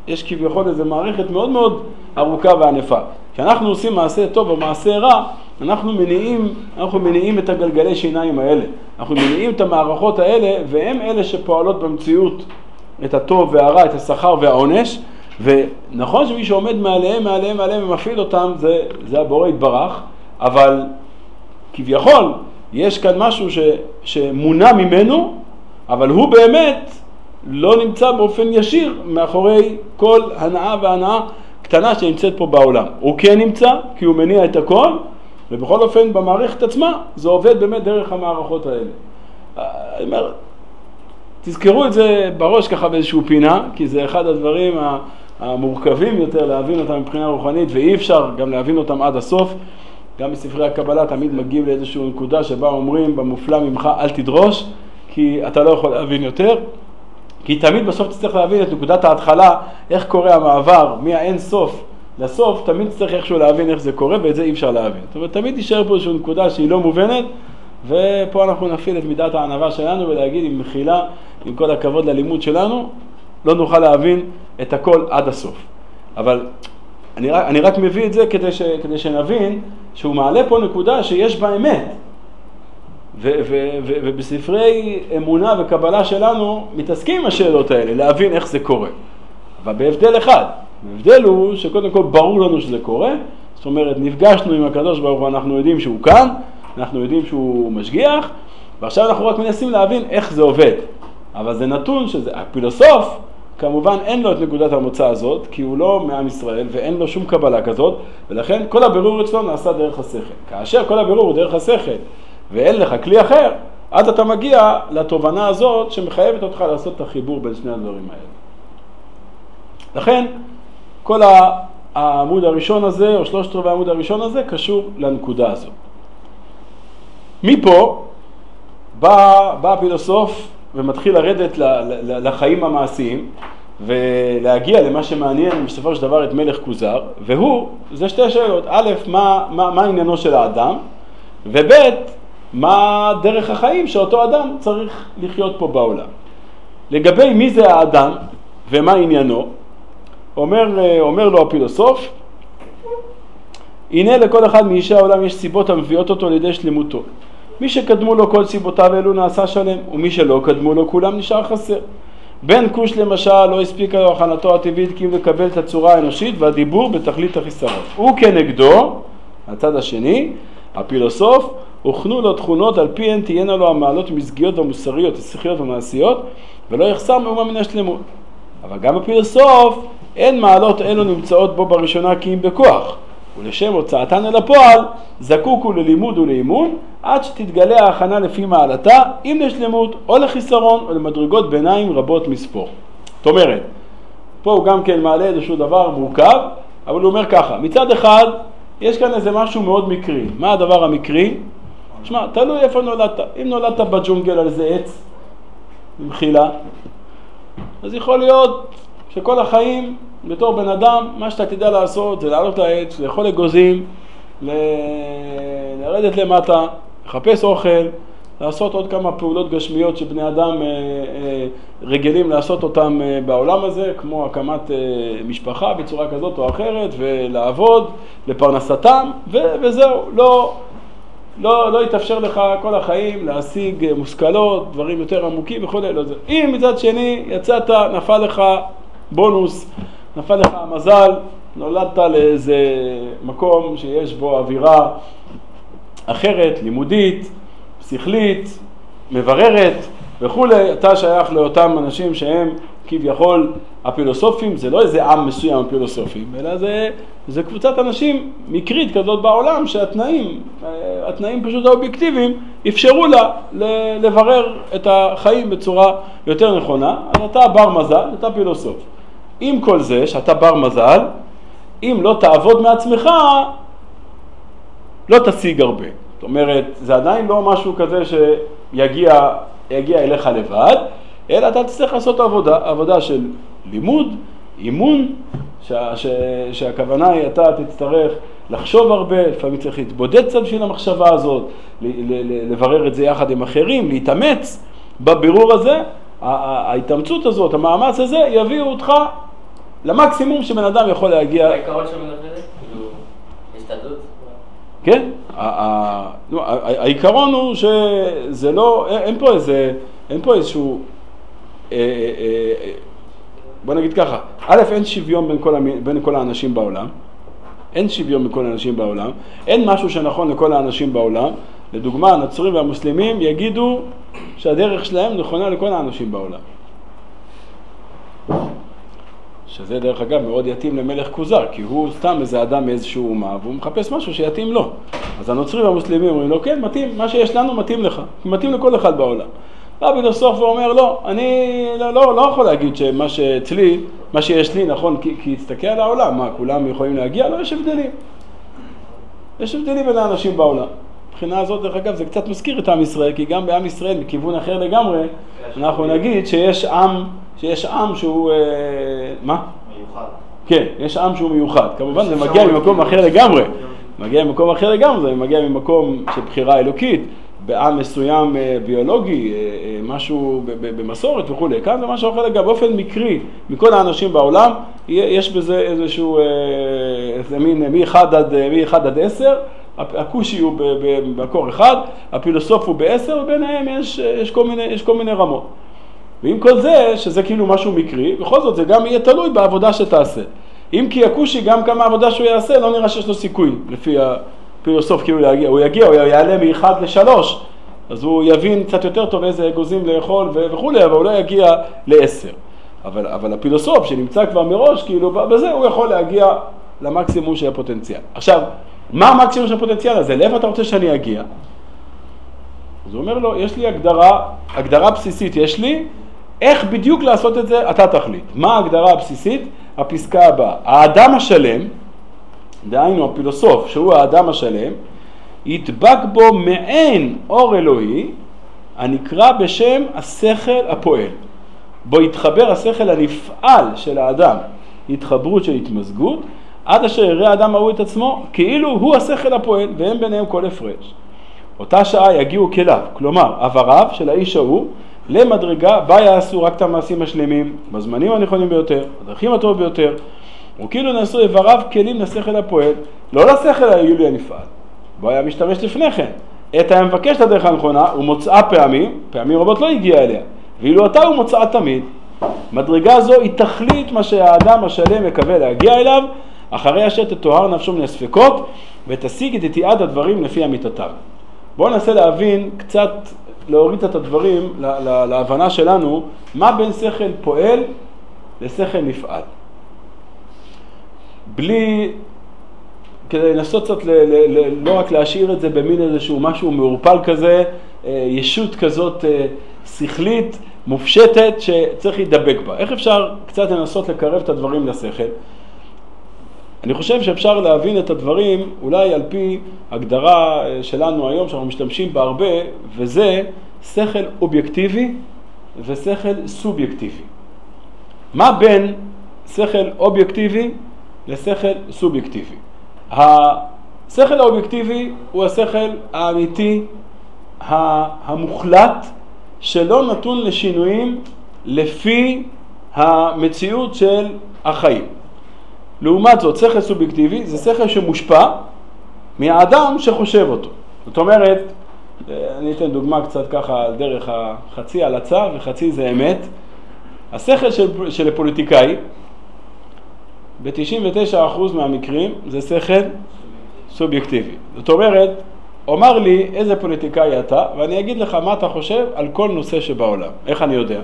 S1: יש כביכול איזו מערכת מאוד מאוד ארוכה וענפה. כשאנחנו עושים מעשה טוב או מעשה רע, אנחנו מניעים, אנחנו מניעים את הגלגלי שיניים האלה. אנחנו מניעים את המערכות האלה, והם אלה שפועלות במציאות את הטוב והרע, את השכר והעונש. ונכון שמי שעומד מעליהם, מעליהם, מעליהם ומפעיל אותם, זה, זה הבורא יתברך, אבל כביכול יש כאן משהו ש, שמונע ממנו, אבל הוא באמת לא נמצא באופן ישיר מאחורי כל הנאה והנאה קטנה שנמצאת פה בעולם. הוא כן נמצא כי הוא מניע את הכל, ובכל אופן במערכת עצמה זה עובד באמת דרך המערכות האלה. אני אומר, תזכרו את זה בראש ככה באיזשהו פינה, כי זה אחד הדברים המורכבים יותר להבין אותם מבחינה רוחנית, ואי אפשר גם להבין אותם עד הסוף. גם בספרי הקבלה תמיד מגיעים לאיזשהו נקודה שבה אומרים במופלא ממך אל תדרוש, כי אתה לא יכול להבין יותר. כי תמיד בסוף תצטרך להבין את נקודת ההתחלה, איך קורה המעבר מהאין סוף לסוף, תמיד תצטרך איכשהו להבין איך זה קורה, ואת זה אי אפשר להבין. זאת אומרת, תמיד תישאר פה איזושהי נקודה שהיא לא מובנת, ופה אנחנו נפעיל את מידת הענווה שלנו, ולהגיד עם מחילה, עם כל הכבוד ללימוד שלנו, לא נוכל להבין את הכל עד הסוף. אבל אני רק, אני רק מביא את זה כדי, ש, כדי שנבין שהוא מעלה פה נקודה שיש בה אמת. ו- ו- ו- ובספרי אמונה וקבלה שלנו מתעסקים עם השאלות האלה, להבין איך זה קורה. אבל בהבדל אחד, ההבדל הוא שקודם כל ברור לנו שזה קורה, זאת אומרת נפגשנו עם הקדוש ברוך הוא, אנחנו יודעים שהוא כאן, אנחנו יודעים שהוא משגיח, ועכשיו אנחנו רק מנסים להבין איך זה עובד. אבל זה נתון שזה, הפילוסוף כמובן אין לו את נקודת המוצא הזאת, כי הוא לא מעם ישראל ואין לו שום קבלה כזאת, ולכן כל הבירור אצלו נעשה דרך השכל. כאשר כל הבירור הוא דרך השכל, ואין לך כלי אחר, אז אתה מגיע לתובנה הזאת שמחייבת אותך לעשות את החיבור בין שני הדברים האלה. לכן, כל העמוד הראשון הזה, או שלושת רבעי העמוד הראשון הזה, קשור לנקודה הזאת. מפה בא, בא הפילוסוף ומתחיל לרדת לחיים המעשיים, ולהגיע למה שמעניין בסופו של דבר את מלך כוזר, והוא, זה שתי שאלות. א', מה, מה, מה עניינו של האדם, וב', מה דרך החיים שאותו אדם צריך לחיות פה בעולם. לגבי מי זה האדם ומה עניינו, אומר, אומר לו הפילוסוף, הנה לכל אחד מאישי העולם יש סיבות המביאות אותו לידי שלמותו. מי שקדמו לו כל סיבותיו אלו נעשה שלם, ומי שלא קדמו לו כולם נשאר חסר. בן כוש למשל לא הספיקה לו הכנתו הטבעית כי אם לקבל את הצורה האנושית והדיבור בתכלית החיסרון. הוא כנגדו, הצד השני, הפילוסוף, הוכנו לו תכונות על פיהן תהיינה לו המעלות המזגיות והמוסריות, השכליות והמעשיות, ולא יחסר מאומה מן השלמות. אבל גם הפילוסוף, אין מעלות אלו נמצאות בו בראשונה כי אם בכוח, ולשם הוצאתן אל הפועל, זקוק הוא ללימוד ולאימון, עד שתתגלה ההכנה לפי מעלתה, אם לשלמות או לחיסרון או למדרגות ביניים רבות מספור. זאת אומרת, פה הוא גם כן מעלה איזשהו דבר מורכב, אבל הוא אומר ככה, מצד אחד, יש כאן איזה משהו מאוד מקרי. מה הדבר המקרי? תשמע, תלוי איפה נולדת. אם נולדת בג'ונגל על איזה עץ, במחילה, אז יכול להיות שכל החיים, בתור בן אדם, מה שאתה תדע לעשות זה לעלות לעץ, לאכול אגוזים, ל... לרדת למטה, לחפש אוכל, לעשות עוד כמה פעולות גשמיות שבני אדם אה, אה, רגילים לעשות אותם אה, בעולם הזה, כמו הקמת אה, משפחה בצורה כזאת או אחרת, ולעבוד לפרנסתם, ו... וזהו, לא... לא, לא יתאפשר לך כל החיים להשיג מושכלות, דברים יותר עמוקים וכו'. לא זה. אם מצד שני יצאת, נפל לך בונוס, נפל לך המזל, נולדת לאיזה מקום שיש בו אווירה אחרת, לימודית, שכלית, מבררת וכו', אתה שייך לאותם אנשים שהם כביכול הפילוסופים, זה לא איזה עם מסוים הפילוסופים, אלא זה, זה קבוצת אנשים מקרית כזאת בעולם שהתנאים, התנאים פשוט האובייקטיביים, אפשרו לה לברר את החיים בצורה יותר נכונה. אז אתה בר מזל, אתה פילוסוף. עם כל זה שאתה בר מזל, אם לא תעבוד מעצמך, לא תשיג הרבה. זאת אומרת, זה עדיין לא משהו כזה שיגיע יגיע אליך לבד, אלא אתה תצטרך לעשות עבודה, עבודה של לימוד, אימון, שה, ש, שהכוונה היא אתה תצטרך לחשוב הרבה, לפעמים צריך להתבודד קצת בשביל המחשבה הזאת, ל, ל, ל, לברר את זה יחד עם אחרים, להתאמץ בבירור הזה. ההתאמצות הזאת, המאמץ הזה, יביאו אותך למקסימום שבן אדם יכול להגיע...
S3: העיקרון של מנפלת? כאילו, השתדלות?
S1: כן, העיקרון הוא שזה לא, אין פה איזה, אין פה איזשהו, בוא נגיד ככה, א', אין שוויון בין כל, בין כל האנשים בעולם, אין שוויון בין כל האנשים בעולם, אין משהו שנכון לכל האנשים בעולם, לדוגמה, הנוצרים והמוסלמים יגידו שהדרך שלהם נכונה לכל האנשים בעולם. שזה דרך אגב מאוד יתאים למלך כוזר, כי הוא סתם איזה אדם מאיזשהו אומה, והוא מחפש משהו שיתאים לו. אז הנוצרים והמוסלמים אומרים לו, כן, מתאים, מה שיש לנו מתאים לך, מתאים לכל אחד בעולם. רבי בסוף הוא אומר, לא, אני לא, לא, לא יכול להגיד שמה שאצלי, מה שיש לי נכון, כי, כי יסתכל על העולם, מה, כולם יכולים להגיע? לא, יש הבדלים. יש הבדלים בין האנשים בעולם. מבחינה הזאת, דרך אגב, זה קצת מזכיר את עם ישראל, כי גם בעם ישראל, מכיוון אחר לגמרי, אנחנו נגיד שיש עם, שיש עם שהוא, אה, מה?
S3: מיוחד. כן,
S1: יש עם שהוא מיוחד. כמובן, זה מגיע ממקום אחר לגמרי. מגיע ממקום אחר לגמרי, זה מגיע ממקום של בחירה אלוקית, בעם מסוים ביולוגי, משהו במסורת וכו'. כאן זה משהו אחר לגמרי, באופן מקרי, מכל האנשים בעולם, יש בזה איזשהו, איזה מין, מ-אחד עד עשר, הכושי הוא במקור אחד, הפילוסוף הוא בעשר, וביניהם יש, יש, כל מיני, יש כל מיני רמות. ועם כל זה, שזה כאילו משהו מקרי, בכל זאת זה גם יהיה תלוי בעבודה שתעשה. אם כי הכושי גם כמה עבודה שהוא יעשה, לא נראה שיש לו סיכוי, לפי הפילוסוף כאילו להגיע. הוא יגיע, הוא יעלה מאחד לשלוש, אז הוא יבין קצת יותר טוב איזה אגוזים לאכול וכו', אבל הוא לא יגיע לעשר. אבל, אבל הפילוסוף שנמצא כבר מראש, כאילו בזה הוא יכול להגיע למקסימום של הפוטנציאל. עכשיו, מה המקסימום של הפוטנציאל הזה? לאיפה אתה רוצה שאני אגיע? אז הוא אומר לו, יש לי הגדרה, הגדרה בסיסית יש לי, איך בדיוק לעשות את זה, אתה תחליט. מה ההגדרה הבסיסית? הפסקה הבאה. האדם השלם, דהיינו הפילוסוף, שהוא האדם השלם, ידבק בו מעין אור אלוהי, הנקרא בשם השכל הפועל. בו יתחבר השכל הנפעל של האדם, התחברות של התמזגות, עד אשר יראה האדם ההוא את עצמו, כאילו הוא השכל הפועל, והם ביניהם כל הפרש. אותה שעה יגיעו כליו, כלומר, עבריו של האיש ההוא, למדרגה בה יעשו רק את המעשים השלמים, בזמנים הנכונים ביותר, בדרכים הטובות ביותר, וכאילו נעשו עבריו כלים לשכל הפועל, לא לשכל היולי הנפעל. בו היה משתמש לפני כן. עת היה מבקש את הדרך הנכונה, הוא מוצאה פעמים, פעמים רבות לא הגיע אליה, ואילו אתה הוא מוצאה תמיד. מדרגה זו היא תכלית מה שהאדם השלם מקווה להגיע אליו, אחרי אשר תטוהר נפשו מן הספקות, ותשיג את יתיעת הדברים לפי אמיתתם. בואו ננסה להבין קצת, להוריד את הדברים להבנה שלנו, מה בין שכל פועל לשכל נפעל. בלי, כדי לנסות קצת, ל, ל, ל, לא רק להשאיר את זה במין איזשהו משהו מעורפל כזה, ישות כזאת שכלית, מופשטת, שצריך להידבק בה. איך אפשר קצת לנסות לקרב את הדברים לשכל? אני חושב שאפשר להבין את הדברים אולי על פי הגדרה שלנו היום, שאנחנו משתמשים בה הרבה, וזה שכל אובייקטיבי ושכל סובייקטיבי. מה בין שכל אובייקטיבי לשכל סובייקטיבי? השכל האובייקטיבי הוא השכל האמיתי, המוחלט, שלא נתון לשינויים לפי המציאות של החיים. לעומת זאת, שכל סובייקטיבי זה שכל שמושפע מהאדם שחושב אותו. זאת אומרת, אני אתן דוגמה קצת ככה על דרך החצי הלצה וחצי זה אמת. השכל של, של הפוליטיקאי, ב-תשעים ותשעה אחוז מהמקרים זה שכל סובייקטיבי. זאת אומרת, אומר לי איזה פוליטיקאי אתה, ואני אגיד לך מה אתה חושב על כל נושא שבעולם. איך אני יודע?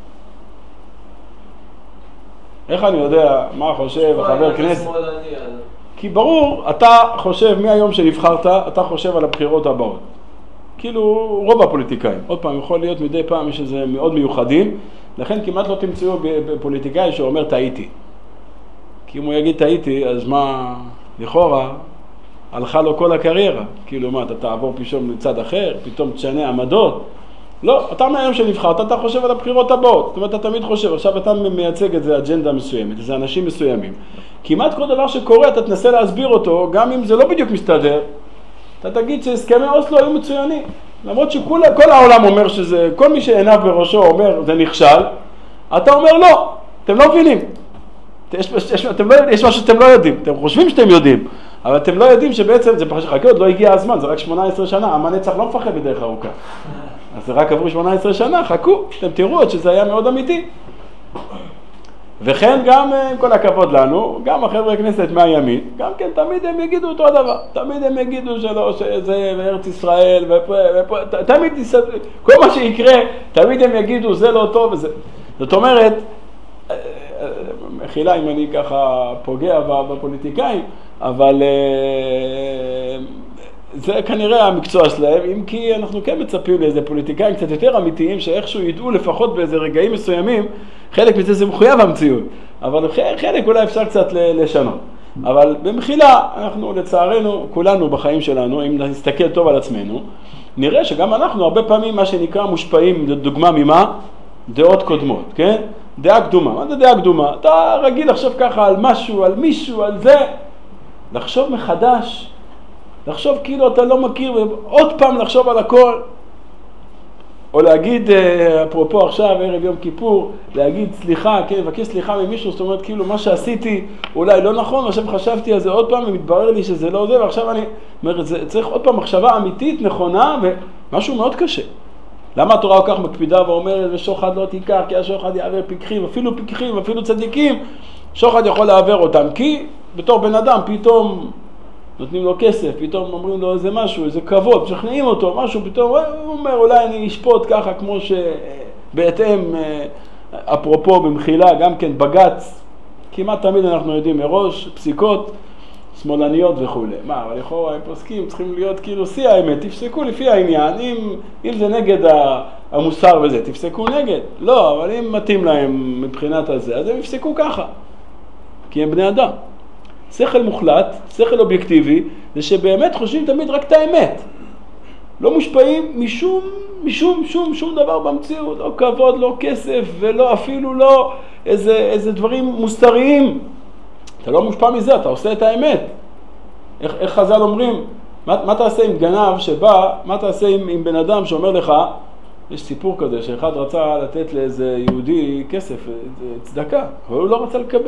S1: איך אני יודע מה חושב החבר כנסת? כי ברור, אתה חושב מהיום שנבחרת, אתה חושב על הבחירות הבאות. כאילו רוב הפוליטיקאים. עוד פעם, יכול להיות מדי פעם יש איזה מאוד מיוחדים, לכן כמעט לא תמצאו בפוליטיקאי שאומר טעיתי. כי אם הוא יגיד טעיתי, אז מה, לכאורה, הלכה לו כל הקריירה. כאילו מה, אתה תעבור פתאום לצד אחר, פתאום תשנה עמדות. לא, אתה מהיום שנבחרת, אתה חושב על הבחירות הבאות. זאת אומרת, אתה תמיד חושב, עכשיו אתה מייצג איזה אג'נדה מסוימת, איזה אנשים מסוימים. כמעט כל דבר שקורה, אתה תנסה להסביר אותו, גם אם זה לא בדיוק מסתדר, אתה תגיד שהסכמי אוסלו היו מצוינים. למרות שכל כל העולם אומר שזה, כל מי שעיניו בראשו אומר, זה נכשל, אתה אומר לא, אתם לא מבינים. יש, יש, אתם לא, יש משהו שאתם לא יודעים, אתם חושבים שאתם יודעים, אבל אתם לא יודעים שבעצם זה פשוט, חכה, עוד לא הגיע הזמן, זה רק שמונה עשרה שנה, עם הנצח לא מפחד בדרך ארוכה. אז זה רק עברו שמונה עשרה שנה, חכו, אתם תראו עוד שזה היה מאוד אמיתי. וכן גם, עם כל הכבוד לנו, גם החבר'ה הכנסת מהימין, גם כן תמיד הם יגידו אותו הדבר, תמיד הם יגידו שלא, שזה ארץ ישראל, ופה, ופה, תמיד, כל מה שיקרה, תמיד הם יגידו זה לא טוב וזה. זאת אומרת, מחילה אם אני ככה פוגע בפוליטיקאים, אבל זה כנראה המקצוע שלהם, אם כי אנחנו כן מצפים לאיזה פוליטיקאים קצת יותר אמיתיים, שאיכשהו ידעו לפחות באיזה רגעים מסוימים, חלק מזה זה מחויב המציאות, אבל חלק אולי אפשר קצת לשנות. אבל במחילה, אנחנו לצערנו, כולנו בחיים שלנו, אם נסתכל טוב על עצמנו, נראה שגם אנחנו הרבה פעמים מה שנקרא מושפעים, דוגמה ממה? דעות קודמות, כן? דעה קדומה. מה זה דעה קדומה? אתה רגיל לחשוב ככה על משהו, על מישהו, על זה. לחשוב מחדש, לחשוב כאילו אתה לא מכיר, ועוד פעם לחשוב על הכל. או להגיד, אפרופו עכשיו, ערב יום כיפור, להגיד סליחה, כן, לבקש סליחה ממישהו, זאת אומרת, כאילו מה שעשיתי אולי לא נכון, ועכשיו חשבתי על זה עוד פעם, ומתברר לי שזה לא זה, ועכשיו אני אומר, זה צריך עוד פעם מחשבה אמיתית, נכונה, ומשהו מאוד קשה. למה התורה כל כך מקפידה ואומרת, ושוחד לא תיקח, כי השוחד יעבר פיקחים, אפילו פיקחים, אפילו צדיקים, שוחד יכול לעבר אותם, כי בתור בן אדם פתאום נותנים לו כסף, פתאום אומרים לו איזה משהו, איזה כבוד, משכנעים אותו, משהו, פתאום הוא אומר, אולי אני אשפוט ככה כמו שבהתאם, אפרופו במחילה, גם כן בגץ, כמעט תמיד אנחנו יודעים מראש, פסיקות, שמאלניות וכו'. מה, אבל לכאורה הם פוסקים, צריכים להיות כאילו שיא האמת, תפסקו לפי העניין, אם, אם זה נגד המוסר וזה, תפסקו נגד. לא, אבל אם מתאים להם מבחינת הזה, אז הם יפסקו ככה, כי הם בני אדם. שכל מוחלט, שכל אובייקטיבי, זה שבאמת חושבים תמיד רק את האמת. לא מושפעים משום, משום, שום, שום דבר במציאות, לא כבוד, לא כסף, ולא אפילו לא איזה, איזה דברים מוסריים. אתה לא מושפע מזה, אתה עושה את האמת. איך, איך חז"ל אומרים, מה, מה תעשה עם גנב שבא, מה תעשה עם, עם בן אדם שאומר לך, יש סיפור כזה שאחד רצה לתת לאיזה יהודי כסף, צדקה, אבל הוא לא רצה לקבל.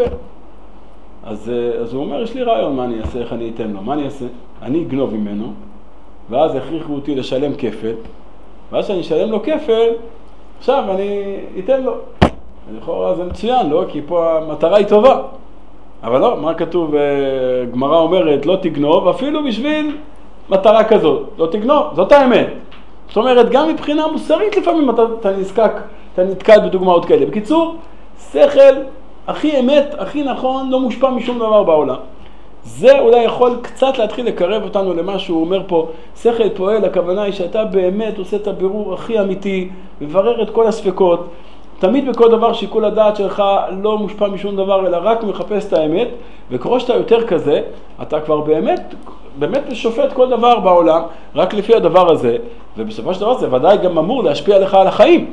S1: אז, אז הוא אומר, יש לי רעיון מה אני אעשה, איך אני אתן לו, מה אני אעשה? אני אגנוב ממנו, ואז הכריחו אותי לשלם כפל, ואז שאני אשלם לו כפל, עכשיו אני אתן לו. לכאורה זה מצוין, לא? כי פה המטרה היא טובה. אבל לא, מה כתוב, גמרא אומרת, לא תגנוב, אפילו בשביל מטרה כזאת, לא תגנוב, זאת האמת. זאת אומרת, גם מבחינה מוסרית לפעמים אתה, אתה נזקק, אתה נתקל בדוגמאות כאלה. בקיצור, שכל הכי אמת, הכי נכון, לא מושפע משום דבר בעולם. זה אולי יכול קצת להתחיל לקרב אותנו למה שהוא אומר פה, שכל פועל, הכוונה היא שאתה באמת עושה את הבירור הכי אמיתי, מברר את כל הספקות, תמיד בכל דבר שיקול הדעת שלך לא מושפע משום דבר, אלא רק מחפש את האמת, וככל שאתה יותר כזה, אתה כבר באמת, באמת שופט כל דבר בעולם, רק לפי הדבר הזה, ובסופו של דבר זה ודאי גם אמור להשפיע לך על החיים.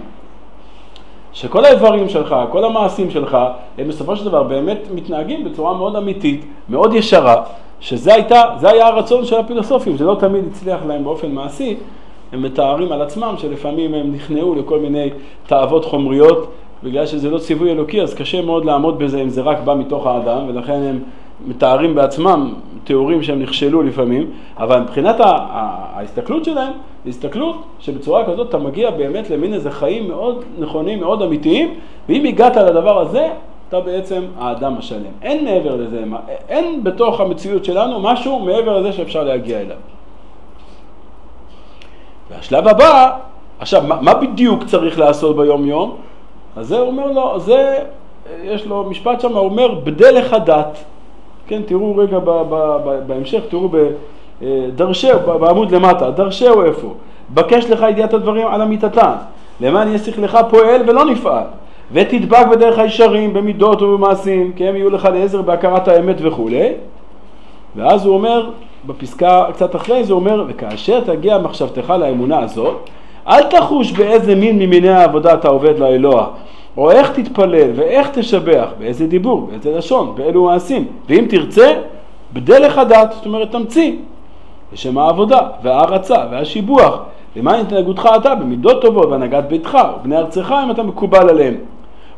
S1: שכל האיברים שלך, כל המעשים שלך, הם בסופו של דבר באמת מתנהגים בצורה מאוד אמיתית, מאוד ישרה, שזה הייתה, זה היה הרצון של הפילוסופים, זה לא תמיד הצליח להם באופן מעשי, הם מתארים על עצמם שלפעמים הם נכנעו לכל מיני תאוות חומריות, בגלל שזה לא ציווי אלוקי, אז קשה מאוד לעמוד בזה אם זה רק בא מתוך האדם, ולכן הם מתארים בעצמם תיאורים שהם נכשלו לפעמים, אבל מבחינת ההסתכלות שלהם, זו הסתכלות שבצורה כזאת אתה מגיע באמת למין איזה חיים מאוד נכונים, מאוד אמיתיים, ואם הגעת לדבר הזה, אתה בעצם האדם השלם. אין מעבר לזה, אין בתוך המציאות שלנו משהו מעבר לזה שאפשר להגיע אליו. והשלב הבא, עכשיו, מה, מה בדיוק צריך לעשות ביום יום? אז זה אומר לו, זה, יש לו משפט שם, הוא אומר, בדרך הדת. כן, תראו רגע ב, ב, ב, בהמשך, תראו בדרשהו, בעמוד למטה, דרשהו איפה? בקש לך ידיעת הדברים על אמיתתן, למען יהיה שכלך פועל ולא נפעל, ותדבק בדרך הישרים, במידות ובמעשים, כי הם יהיו לך לעזר בהכרת האמת וכו'. ואז הוא אומר, בפסקה קצת אחרי זה הוא אומר, וכאשר תגיע מחשבתך לאמונה הזאת, אל תחוש באיזה מין ממיני העבודה אתה עובד לאלוה, או איך תתפלל ואיך תשבח, באיזה דיבור, באיזה לשון, באילו מעשים. ואם תרצה, בדרך הדת, זאת אומרת תמציא, לשם העבודה וההרצה והשיבוח, למען התנהגותך אתה במידות טובות והנהגת ביתך ובני ארצך אם אתה מקובל עליהם.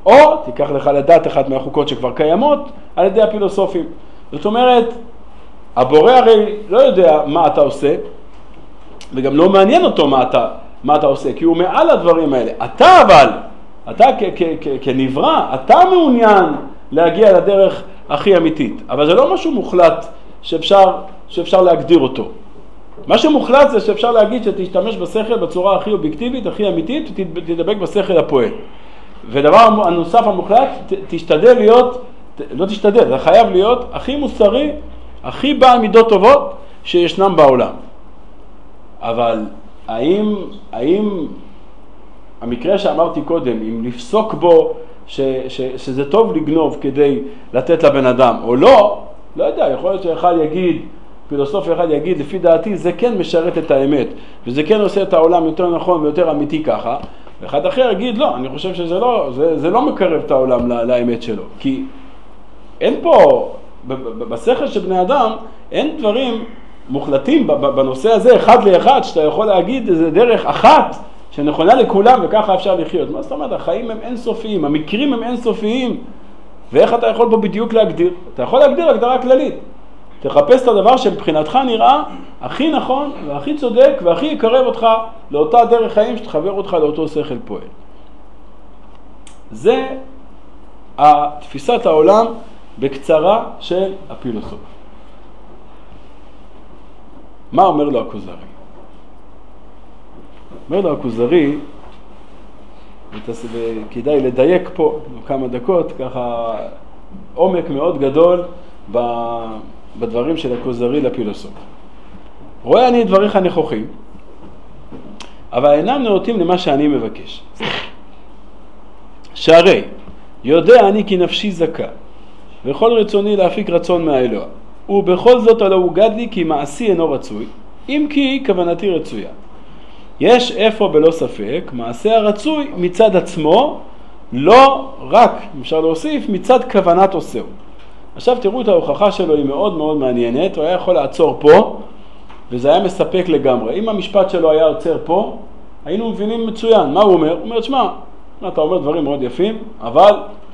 S1: או תיקח לך לדעת אחת מהחוקות שכבר קיימות על ידי הפילוסופים. זאת אומרת, הבורא הרי לא יודע מה אתה עושה, וגם לא מעניין אותו מה אתה, מה אתה עושה, כי הוא מעל הדברים האלה. אתה אבל, אתה כ- כ- כ- כנברא, אתה מעוניין להגיע לדרך הכי אמיתית, אבל זה לא משהו מוחלט שאפשר, שאפשר להגדיר אותו. מה שמוחלט זה שאפשר להגיד שתשתמש בשכל בצורה הכי אובייקטיבית, הכי אמיתית, ותדבק בשכל הפועל. ודבר הנוסף המוחלט, ת, תשתדל להיות, ת, לא תשתדל, זה חייב להיות הכי מוסרי, הכי בעל מידות טובות שישנם בעולם. אבל האם, האם המקרה שאמרתי קודם, אם לפסוק בו ש, ש, שזה טוב לגנוב כדי לתת לבן אדם, או לא, לא יודע, יכול להיות שאחד יגיד, פילוסוף אחד יגיד, לפי דעתי זה כן משרת את האמת, וזה כן עושה את העולם יותר נכון ויותר אמיתי ככה, ואחד אחר יגיד, לא, אני חושב שזה לא, זה, זה לא מקרב את העולם לאמת שלו, כי אין פה, בשכל של בני אדם, אין דברים מוחלטים בנושא הזה, אחד לאחד, שאתה יכול להגיד איזה דרך אחת, שנכונה לכולם וככה אפשר לחיות. מה זאת אומרת? החיים הם אינסופיים, המקרים הם אינסופיים, ואיך אתה יכול פה בדיוק להגדיר? אתה יכול להגדיר הגדרה כללית. תחפש את הדבר שמבחינתך נראה הכי נכון והכי צודק והכי יקרב אותך לאותה דרך חיים שתחבר אותך לאותו שכל פועל. זה תפיסת העולם בקצרה של הפילוסוף. מה אומר לו הכוזרי? אומר לו הכוזרי, וכדאי לדייק פה כמה דקות, ככה עומק מאוד גדול בדברים של הכוזרי לפילוסוף. רואה אני דבריך נכוחים, אבל אינם נאותים למה שאני מבקש. שהרי יודע אני כי נפשי זכה, וכל רצוני להפיק רצון מהאלוה, ובכל זאת הלא הוגד לי כי מעשי אינו רצוי, אם כי כוונתי רצויה. יש איפה בלא ספק מעשה הרצוי מצד עצמו, לא רק, אפשר להוסיף, מצד כוונת עושהו. עכשיו תראו את ההוכחה שלו, היא מאוד מאוד מעניינת, הוא היה יכול לעצור פה, וזה היה מספק לגמרי. אם המשפט שלו היה עוצר פה, היינו מבינים מצוין. מה הוא אומר? הוא אומר, תשמע, אתה אומר דברים מאוד יפים, אבל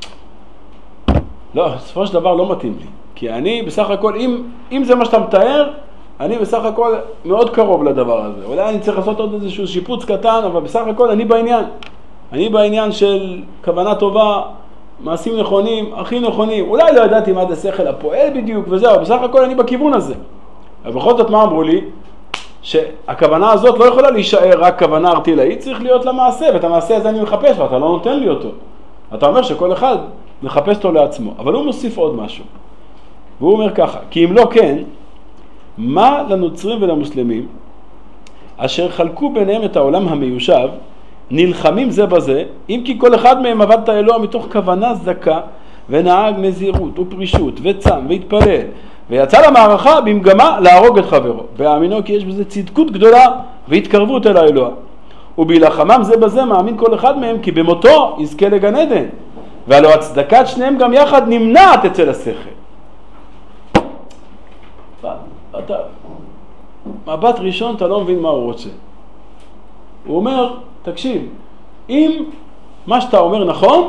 S1: לא, בסופו של דבר לא מתאים לי. כי אני בסך הכל, אם, אם זה מה שאתה מתאר, אני בסך הכל מאוד קרוב לדבר הזה. אולי אני צריך לעשות עוד איזשהו שיפוץ קטן, אבל בסך הכל אני בעניין. אני בעניין של כוונה טובה, מעשים נכונים, הכי נכונים. אולי לא ידעתי מה זה שכל הפועל בדיוק וזהו, בסך הכל אני בכיוון הזה. אבל בכל זאת מה אמרו לי? שהכוונה הזאת לא יכולה להישאר רק כוונה ארטילאית, צריך להיות למעשה, ואת המעשה הזה אני מחפש, ואתה לא נותן לי אותו. אתה אומר שכל אחד מחפש אותו לעצמו, אבל הוא מוסיף עוד משהו. והוא אומר ככה, כי אם לא כן, מה לנוצרים ולמוסלמים, אשר חלקו ביניהם את העולם המיושב, נלחמים זה בזה, אם כי כל אחד מהם עבד את האלוה מתוך כוונה זכה, ונהג מזירות ופרישות וצם והתפלל, ויצא למערכה במגמה להרוג את חברו, והאמינו כי יש בזה צדקות גדולה והתקרבות אל האלוה. ובהילחמם זה בזה מאמין כל אחד מהם כי במותו יזכה לגן עדן, והלא הצדקת שניהם גם יחד נמנעת אצל השכל. אתה, מבט ראשון אתה לא מבין מה הוא רוצה. הוא אומר, תקשיב, אם מה שאתה אומר נכון,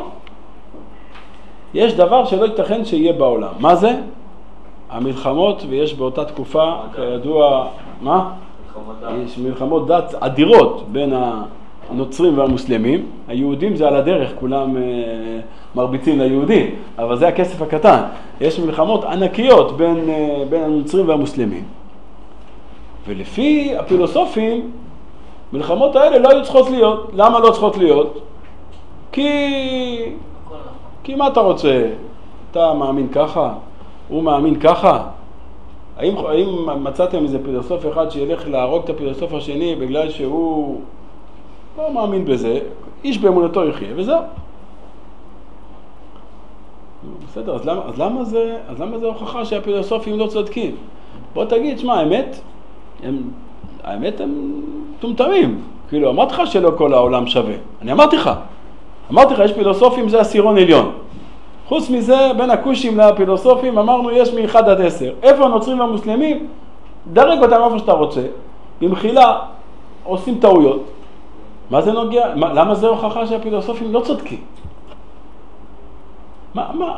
S1: יש דבר שלא ייתכן שיהיה בעולם. מה זה? המלחמות, ויש באותה תקופה, כידוע, מה? יש מלחמות דת אדירות בין הנוצרים והמוסלמים. היהודים זה על הדרך, כולם מרביצים ליהודים, אבל זה הכסף הקטן. יש מלחמות ענקיות בין, בין הנוצרים והמוסלמים. ולפי הפילוסופים, מלחמות האלה לא היו צריכות להיות. למה לא צריכות להיות? כי... כי מה אתה רוצה? אתה מאמין ככה? הוא מאמין ככה? האם, האם מצאתם איזה פילוסוף אחד שילך להרוג את הפילוסוף השני בגלל שהוא לא מאמין בזה? איש באמונתו יחיה, וזהו. בסדר, אז למה, אז למה זה, אז למה זה הוכחה שהפילוסופים לא צודקים? בוא תגיד, שמה, האמת, הם, האמת הם טומטמים. כאילו, אמרתי לך שלא כל העולם שווה. אני אמרתי לך. אמרתי לך, יש פילוסופים, זה עשירון עליון. חוץ מזה, בין הקושים לפילוסופים, אמרנו, יש מאחד עד עשר. איפה הנוצרים והמוסלמים? דרג אותם איפה שאתה רוצה. במחילה, עושים טעויות. מה זה נוגע? מה, למה זה הוכחה שהפילוסופים לא צודקים? מה, מה?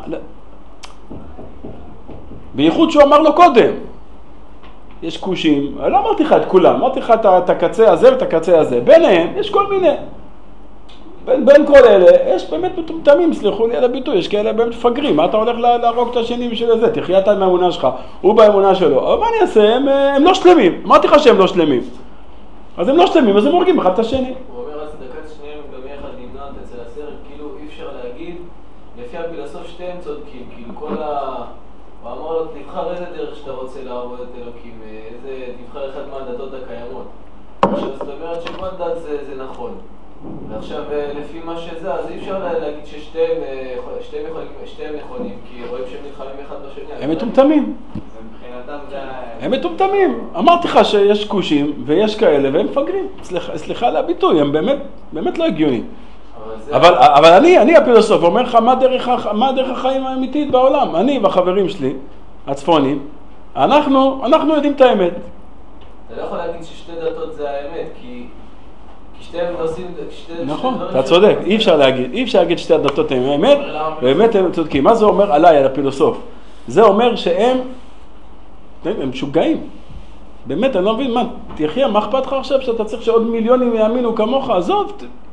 S1: בייחוד שהוא אמר לו קודם. יש קושים, לא אמרתי לך את כולם, אמרתי לך את הקצה הזה ואת הקצה הזה. ביניהם יש כל מיני. בין, בין כל אלה, יש באמת מטומטמים, סליחו לי על הביטוי, יש כאלה באמת מפגרים. מה אתה הולך להרוג את השני בשביל זה? תחיה אתה עם האמונה שלך, הוא באמונה שלו. אבל מה אני אעשה? הם, הם לא שלמים. אמרתי לך שהם לא שלמים. אז הם לא שלמים, אז הם הורגים אחד את השני.
S5: הוא אומר, אז דקת שניהם גם יחד נמנת אצל הסרט, כאילו אי אפשר להגיד, לפי הפילוסוף שתיהם צודקים, כאילו כל ה... הוא אמר לו, תבחר איזה דרך שאתה רוצה לעבוד את אלוקים, איזה, תבחר אחד מהדתות הקיימות. עכשיו, זאת אומרת שכל דת זה, זה נכון. ועכשיו, לפי מה שזה, אז אי אפשר להגיד ששתיהם שתיהם יכולים, שתיהם נכונים, כי רואים שהם נלחמים אחד בשני.
S1: הם מטומטמים.
S5: מבחינתם זה...
S1: הם מטומטמים. אמרתי לך שיש קושים ויש כאלה והם מפגרים. סליחה, סליחה על הביטוי, הם באמת, באמת לא הגיוניים. אבל, אבל אני, אני הפילוסוף, אומר לך מה דרך, מה דרך החיים האמיתית בעולם. אני והחברים שלי, הצפונים, אנחנו, אנחנו יודעים את האמת.
S5: אתה לא יכול להגיד ששתי דתות זה האמת, כי, כי שתיהם נושאים... שתי,
S1: נכון,
S5: שתי
S1: אתה צודק, אי אפשר להגיד, אי אפשר להגיד שתי הדתות הם האמת, באמת הם צודקים. מה זה אומר עליי, על הפילוסוף? זה אומר שהם, הם משוגעים. באמת, אני לא מבין, מה, תחיה, מה אכפת לך עכשיו שאתה צריך שעוד מיליונים יאמינו כמוך? עזוב,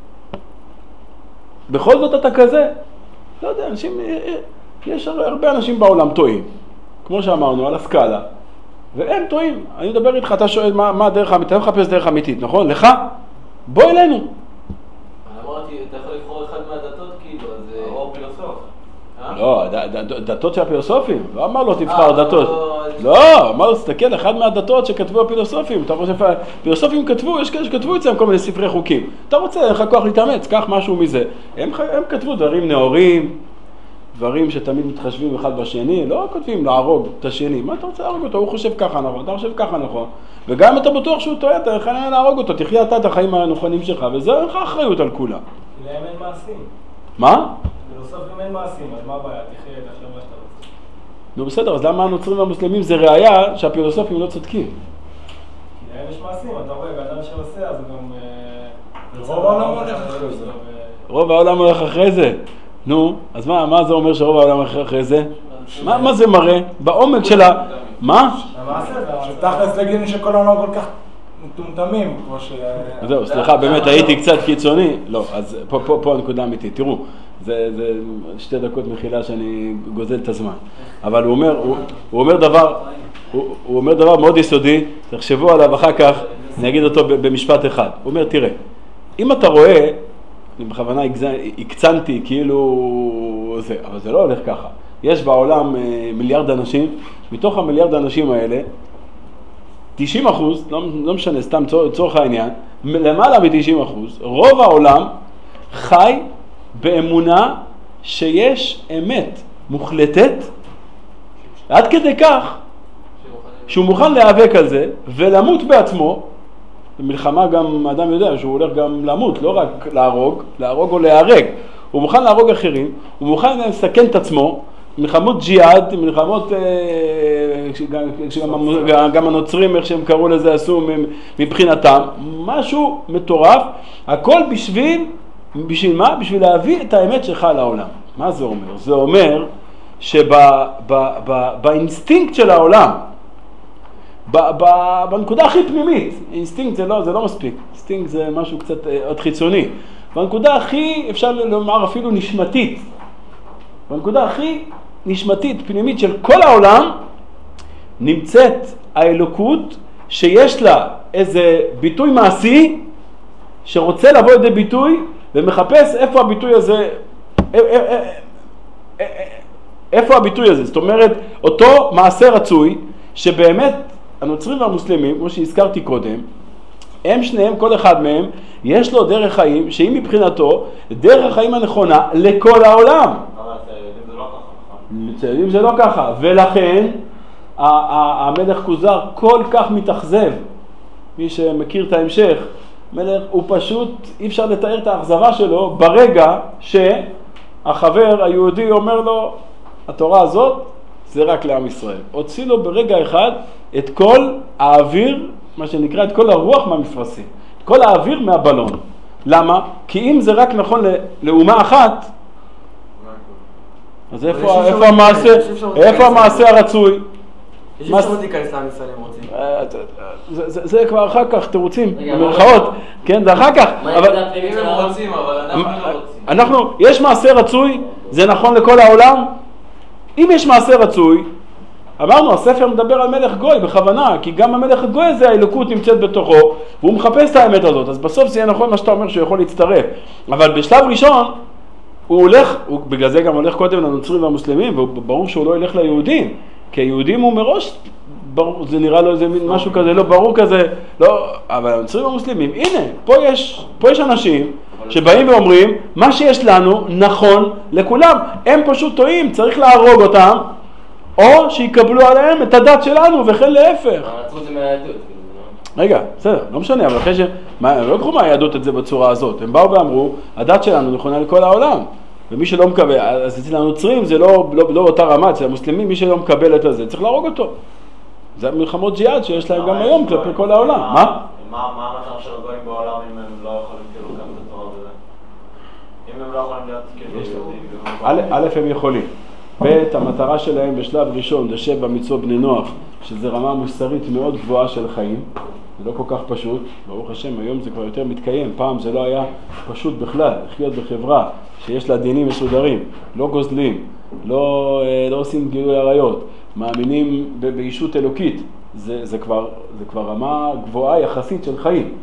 S1: בכל זאת אתה כזה, לא יודע, אנשים, יש הרבה אנשים בעולם טועים, כמו שאמרנו, על הסקאלה, והם טועים. אני מדבר איתך, אתה שואל מה, מה הדרך האמיתית, אתה מחפש דרך אמיתית, נכון? לך? בוא אלינו.
S5: אני אמרתי, אתה יכול לבחור אחד מהדתות כאילו, אז או פילוסוף.
S1: לא, דתות של הפילוסופים, לא אמר לו תבחר דתות. לא, אמר לו, תסתכל, אחד מהדתות שכתבו הפילוסופים, אתה חושב, הפילוסופים כתבו, יש כאלה שכתבו אצלם כל מיני ספרי חוקים. אתה רוצה, אין לך כוח להתאמץ, קח משהו מזה. הם, הם כתבו דברים נאורים, דברים שתמיד מתחשבים אחד בשני, לא כותבים להרוג את השני. מה אתה רוצה להרוג אותו? הוא חושב ככה נכון, אתה חושב ככה נכון. וגם אם אתה בטוח שהוא טועה, אתה יכול להרוג אותו, תחיה אתה את החיים הנכונים שלך, וזה אין לך אחריות על כולם.
S2: כי להם אין מעשים.
S1: מה?
S2: פילוסופים אין מעשים, אז מה הבעיה? תחיה את אחרי מה שאתה רוצה.
S1: נו בסדר, אז למה הנוצרים והמוסלמים זה ראייה שהפילוסופים לא צודקים?
S2: כי להם יש מעשים, אתה רואה, באדם שעושה, אז גם... רוב העולם הולך אחרי זה. רוב
S1: העולם הולך אחרי זה? נו, אז מה, מה זה אומר שרוב העולם הולך אחרי זה? מה, מה זה מראה? בעומק של ה... מה?
S2: המעשה, שתכלס להגיד שכל העולם כל כך מטומטמים, כמו ש...
S1: זהו, סליחה, באמת הייתי קצת קיצוני. לא, אז פה, פה, פה הנקודה אמיתית. תראו, זה, זה שתי דקות מחילה שאני גוזל את הזמן. אבל הוא אומר, הוא, הוא אומר דבר, הוא, הוא אומר דבר מאוד יסודי, תחשבו עליו אחר כך, אני אגיד אותו במשפט אחד. הוא אומר, תראה, אם אתה רואה, אני בכוונה הקצנתי כאילו זה, אבל זה לא הולך ככה. יש בעולם מיליארד אנשים, מתוך המיליארד האנשים האלה, תשעים אחוז, לא, לא משנה, סתם צורך העניין, למעלה מ-תשעים אחוז, רוב העולם חי באמונה שיש אמת מוחלטת, עד כדי כך שהוא מוכן להיאבק על זה ולמות בעצמו. במלחמה גם אדם יודע שהוא הולך גם למות, לא רק להרוג, להרוג או להיהרג. הוא מוכן להרוג אחרים, הוא מוכן לסכן את עצמו, מלחמות ג'יהאד, מלחמות, גם הנוצרים, איך שהם קראו לזה, עשו מבחינתם, משהו מטורף, הכל בשביל, בשביל מה? בשביל להביא את האמת שלך לעולם. מה זה אומר? זה אומר שבאינסטינקט של העולם, בנקודה הכי פנימית, אינסטינקט זה לא, זה לא מספיק, אינסטינקט זה משהו קצת עוד חיצוני, בנקודה הכי, אפשר לומר אפילו נשמתית, בנקודה הכי נשמתית, פנימית של כל העולם, נמצאת האלוקות שיש לה איזה ביטוי מעשי, שרוצה לבוא לידי ביטוי, ומחפש איפה הביטוי הזה, איפה הביטוי הזה, זאת אומרת, אותו מעשה רצוי, שבאמת הנוצרים והמוסלמים, כמו שהזכרתי קודם, הם שניהם, כל אחד מהם, יש לו דרך חיים, שהיא מבחינתו דרך החיים הנכונה לכל העולם.
S5: אבל צעירים זה לא ככה, נכון?
S1: צעירים זה לא ככה, ולכן המלך כוזר כל כך מתאכזב, מי שמכיר את ההמשך, מלך הוא פשוט, אי אפשר לתאר את האכזבה שלו, ברגע שהחבר היהודי אומר לו, התורה הזאת זה רק לעם ישראל. הוציא לו ברגע אחד את כל האוויר, מה שנקרא, את כל הרוח מהמפרשים, את כל האוויר מהבלון. למה? כי אם זה רק נכון לאומה אחת, אז איפה המעשה, איפה המעשה הרצוי?
S4: יש אפשרות להיכנס לעם ישראל אם רוצים.
S1: זה כבר אחר כך, תירוצים, במרכאות, כן, זה אחר כך.
S5: אם הם רוצים, אבל אנחנו לא רוצים.
S1: אנחנו, יש מעשה רצוי, זה נכון לכל העולם? אם יש מעשה רצוי, אמרנו, הספר מדבר על מלך גוי בכוונה, כי גם המלך הגוי הזה, האלוקות נמצאת בתוכו, והוא מחפש את האמת הזאת, אז בסוף זה יהיה נכון מה שאתה אומר שהוא יכול להצטרף. אבל בשלב ראשון, הוא הולך, הוא, בגלל זה גם הולך קודם לנוצרים והמוסלמים, וברור שהוא לא ילך ליהודים, כי היהודים הוא מראש, ברור, זה נראה לו איזה משהו כזה, לא ברור כזה, לא, אבל הנוצרים והמוסלמים, הנה, פה יש, פה יש אנשים שבאים ואומרים, מה שיש לנו נכון לכולם, הם פשוט טועים, צריך להרוג אותם, או שיקבלו עליהם את הדת שלנו, וכן להפך.
S3: הנצרות זה מהיהדות.
S1: רגע, בסדר, לא משנה, אבל אחרי ש... הם לא קחו מהיהדות את זה בצורה הזאת, הם באו ואמרו, הדת שלנו נכונה לכל העולם, ומי שלא מקבל, אז אצל הנוצרים זה לא, לא, לא אותה רמה, אצל המוסלמים מי שלא מקבל את זה, צריך להרוג אותו. זה מלחמות ג'יהאד שיש להם גם היום כלפי כל העולם. מה?
S6: מה המצב של הגויים בעולם אם הם לא יכולים כאילו גם את התורה בזה? אם הם לא יכולים להיות כאילו יהודים?
S1: א', הם יכולים. ב', המטרה שלהם בשלב ראשון לשב במצוות בני נוח, שזה רמה מוסרית מאוד גבוהה של חיים, זה לא כל כך פשוט, ברוך השם, היום זה כבר יותר מתקיים, פעם זה לא היה פשוט בכלל, לחיות בחברה שיש לה דינים מסודרים, לא גוזלים, לא, לא עושים גילוי עריות, מאמינים בישות אלוקית, זה, זה, כבר, זה כבר רמה גבוהה יחסית של חיים.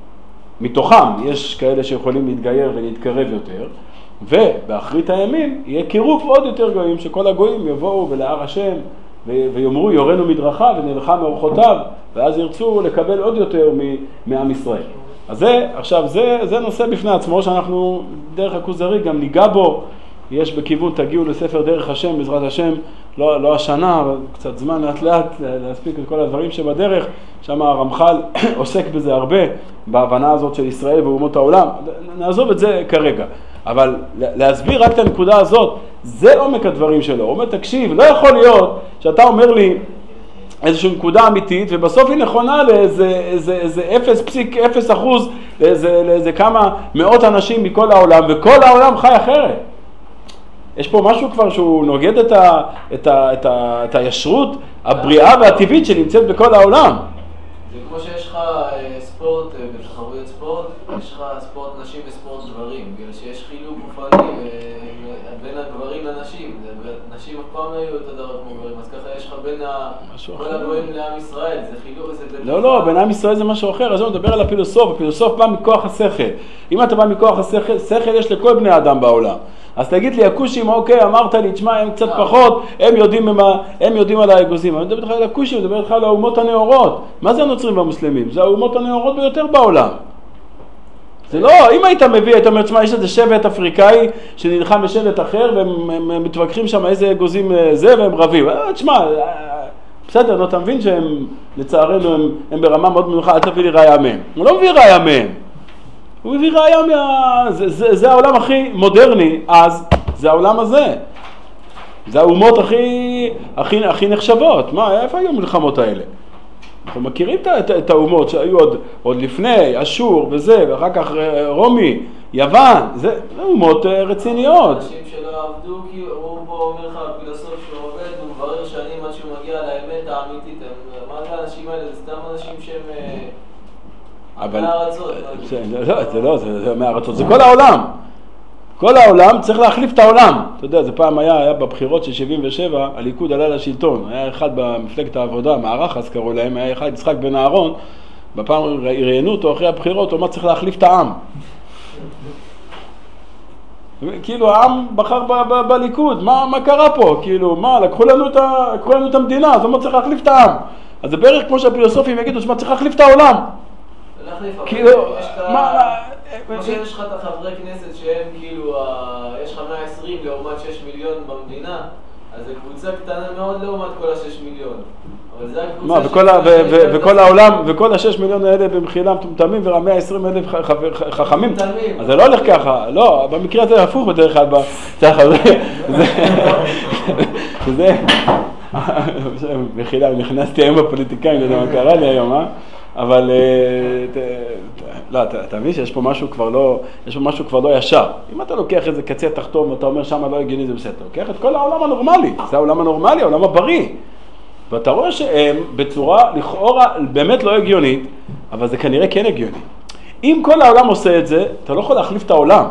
S1: מתוכם יש כאלה שיכולים להתגייר ולהתקרב יותר, ובאחרית הימים יהיה קירוב עוד יותר גויים, שכל הגויים יבואו ולהר השם ויאמרו יורנו מדרכה ונלכה מאורחותיו, ואז ירצו לקבל עוד יותר מעם ישראל. אז זה, עכשיו, זה, זה נושא בפני עצמו שאנחנו דרך הכוזרי גם ניגע בו, יש בכיוון תגיעו לספר דרך השם, בעזרת השם, לא, לא השנה, אבל קצת זמן לאט לאט להספיק את כל הדברים שבדרך, שם הרמח"ל עוסק בזה הרבה, בהבנה הזאת של ישראל ואומות העולם, נעזוב את זה כרגע. אבל להסביר רק את הנקודה הזאת, זה עומק הדברים שלו. הוא אומר, תקשיב, לא יכול להיות שאתה אומר לי איזושהי נקודה אמיתית, ובסוף היא נכונה לאיזה איזה, איזה אפס פסיק אפס אחוז, לאיזה, לאיזה כמה מאות אנשים מכל העולם, וכל העולם חי אחרת. יש פה משהו כבר שהוא נוגד את, ה, את, ה, את, ה, את הישרות הבריאה והטבעית שנמצאת בכל העולם.
S5: זה כמו שיש לך ספורט בתחרויות ספורט, יש לך ספורט נשים וספורט גברים, בגלל שיש חילוק גופני בין הגברים לנשים, נשים אף פעם לא היו אותו דבר כמו גברים, אז ככה יש לך בין כל הגויים לעם ישראל, זה חילוק, זה...
S1: לא, לא, בין עם ישראל זה משהו אחר, אז אני מדבר על הפילוסוף, הפילוסוף בא מכוח השכל. אם אתה בא מכוח השכל, שכל יש לכל בני אדם בעולם. אז תגיד לי, הכושים, אוקיי, אמרת לי, תשמע, הם קצת פחות, הם יודעים, הם יודעים על האגוזים. אני מדבר איתך על הכושים, אני מדבר איתך על האומות הנאורות. מה זה הנוצרים והמוסלמים? זה האומות הנאורות ביותר בעולם. זה לא, אם היית מביא, היית אומר, תשמע, יש איזה שבט אפריקאי שנלחם בשבט אחר, והם מתווכחים שם איזה אגוזים זה, והם רבים. תשמע, בסדר, נו, אתה מבין שהם, לצערנו, הם, הם ברמה מאוד מנוחה, אל תביא לי ראיה מהם. הוא לא מביא ראיה מהם. הוא מביא ראיה מה... זה, זה, זה העולם הכי מודרני, אז זה העולם הזה. זה האומות הכי, הכי, הכי נחשבות. מה, איפה היו המלחמות האלה? אנחנו מכירים את, את האומות שהיו עוד, עוד לפני, אשור וזה, ואחר כך רומי, יוון, זה אומות רציניות.
S5: אנשים שלא עבדו, כי הוא פה אומר לך, הפילוסוף שהוא עובד, הוא מברר שנים עד שהוא מגיע לאמת האמיתית. מה זה האנשים האלה? זה סתם אנשים שהם...
S1: אבל...
S5: מהארצות.
S1: לא, זה לא, זה מהארצות, זה כל העולם. כל העולם צריך להחליף את העולם. אתה יודע, זה פעם היה, היה בבחירות של שבעים ושבע, הליכוד עלה לשלטון. היה אחד במפלגת העבודה, מערך אז קראו להם, היה אחד יצחק בן אהרון, בפעם ראיינו אותו אחרי הבחירות, הוא אמר צריך להחליף את העם. כאילו העם בחר ב- ב- בליכוד, מה, מה קרה פה? כאילו, מה, לקחו לנו את, ה- לקחו לנו את המדינה, אז הוא אומר צריך להחליף את העם. אז זה בערך כמו שהפילוסופים יגידו, שמה צריך להחליף את העולם.
S5: כאילו, כמו שיש לך את החברי כנסת שהם כאילו, יש לך מאה ועשרים לעומת שש מיליון במדינה, אז זו קבוצה קטנה מאוד לעומת כל ה-שש מיליון. אבל זה הקבוצה
S1: וכל העולם, וכל ה-שש מיליון האלה במחילה מטומטמים, ו-מאה ועשרים אלף חכמים. אז זה לא הולך ככה, לא, במקרה הזה הפוך בדרך כלל, זה, מחילה, נכנסתי היום בפוליטיקאים, זה מה קרה לי היום, אה? אבל לא, אתה, אתה מבין שיש פה משהו כבר לא, יש פה משהו כבר לא ישר. אם אתה לוקח איזה קצה תחתון ואתה אומר שמה לא הגיוני זה בסדר, אתה לוקח את כל העולם הנורמלי, זה העולם הנורמלי, העולם הבריא. ואתה רואה שהם בצורה לכאורה באמת לא הגיונית, אבל זה כנראה כן הגיוני. אם כל העולם עושה את זה, אתה לא יכול להחליף את העולם.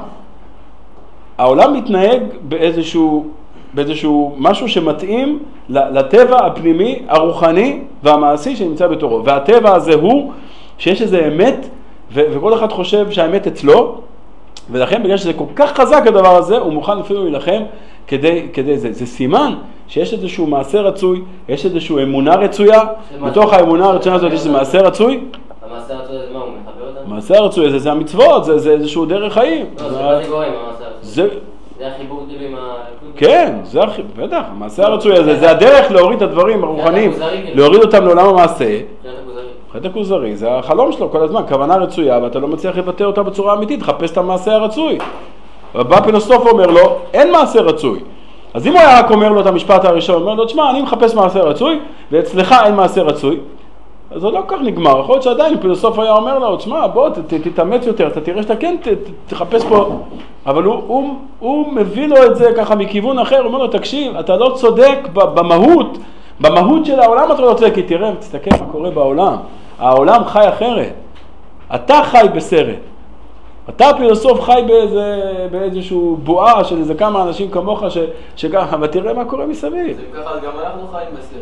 S1: העולם מתנהג באיזשהו, באיזשהו משהו שמתאים לטבע הפנימי, הרוחני והמעשי שנמצא בתורו. והטבע הזה הוא שיש איזה אמת, ו- וכל אחד חושב שהאמת אצלו, ולכן בגלל שזה כל כך חזק הדבר הזה, הוא מוכן אפילו להילחם כדי, כדי זה. זה סימן שיש איזשהו מעשה רצוי, יש איזשהו אמונה רצויה, בתוך האמונה הרצויה הזאת יש איזה מעשה רצוי.
S3: המעשה הרצוי הזה מה, הוא מחבר אותנו?
S1: המעשה הרצוי הזה זה המצוות, זה, זה איזשהו דרך חיים.
S3: לא, זה מה זה גורם, המעשה הרצוי.
S1: זה...
S3: זה החיבור כאילו עם ה...
S1: כן, זה החיבור, בטח, המעשה הרצוי הזה, זה הדרך להוריד את הדברים הרוחניים, להוריד אותם לעולם המעשה. חטא הכוזרי, זה החלום שלו כל הזמן, כוונה רצויה, ואתה לא מצליח לבטא אותה בצורה אמיתית, חפש את המעשה הרצוי. ובא פילוסוף אומר לו, אין מעשה רצוי. אז אם הוא היה רק אומר לו את המשפט הראשון, אומר לו, תשמע, אני מחפש מעשה רצוי, ואצלך אין מעשה רצוי, אז זה לא כל כך נגמר. יכול להיות שעדיין פילוסוף היה אומר לו, תשמע, בוא, ת, ת, תתאמץ יותר, אתה תראה שאתה כן ת, ת, תחפש פה. אבל הוא, הוא, הוא מביא לו את זה ככה מכיוון אחר, הוא אומר לו, תקשיב, אתה לא צודק במהות, במהות של העולם אתה לא צודק, כי תראה, תסתכל מה קורה בעולם. העולם חי אחרת. אתה חי בסרט. אתה פילוסוף חי באיזה, באיזשהו בועה של איזה כמה אנשים כמוך, ש, שככה, ותראה מה קורה מסביב.
S5: זה ככה, גם אנחנו חיים בסרט.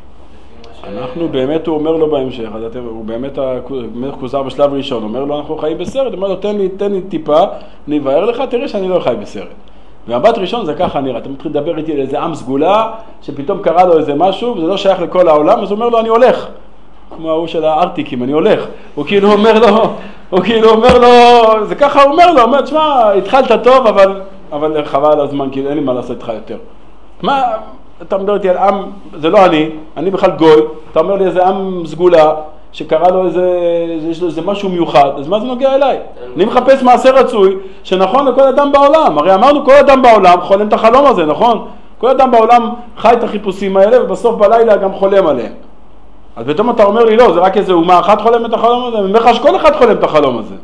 S1: אנחנו באמת, הוא אומר לו בהמשך, אז אתם, הוא באמת כוזר בשלב ראשון, אומר לו, אנחנו חיים בסרט, הוא אומר לו, תן לי, תן לי טיפה, אני אבהר לך, תראה שאני לא חי בסרט. והמבט ראשון זה ככה נראה, אתה מתחיל לדבר איתי על איזה עם סגולה, שפתאום קרה לו איזה משהו, וזה לא שייך לכל העולם, אז הוא אומר לו, אני הולך. כמו ההוא של הארטיקים, אני הולך. הוא כאילו אומר לו, הוא כאילו אומר לו, זה ככה הוא אומר לו, הוא אומר, תשמע, התחלת טוב, אבל, אבל חבל על הזמן, כאילו אין לי מה לעשות איתך יותר. מה, אתה מדבר איתי על עם, זה לא אני, אני בכלל גוי, אתה אומר לי איזה עם סגולה, שקרה לו איזה, יש לו איזה משהו מיוחד, אז מה זה נוגע אליי? אני מחפש מעשה רצוי, שנכון לכל אדם בעולם, הרי אמרנו כל אדם בעולם חולם את החלום הזה, נכון? כל אדם בעולם חי את החיפושים האלה, ובסוף בלילה גם חולם עליהם. אז פתאום אתה אומר לי, לא, זה רק איזה אומה אחת חולם את החלום הזה, אני אומר לך שכל אחד חולם את החלום הזה.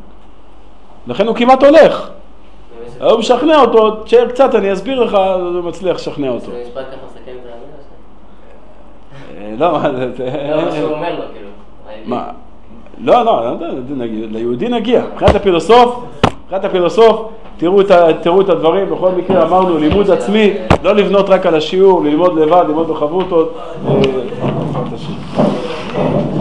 S1: לכן הוא כמעט הולך. הוא משכנע אותו, תשאר קצת, אני אסביר לך, הוא מצליח לשכנע אותו.
S3: זה משפט ככה מסכם את האמירה שלך?
S1: לא, מה זה...
S3: לא, מה שהוא אומר לו, כאילו.
S1: מה? לא, לא, ליהודי נגיע. מבחינת הפילוסוף, מבחינת הפילוסוף, תראו את הדברים, בכל מקרה אמרנו, לימוד עצמי, לא לבנות רק על השיעור, ללמוד לבד, ללמוד בחברותות.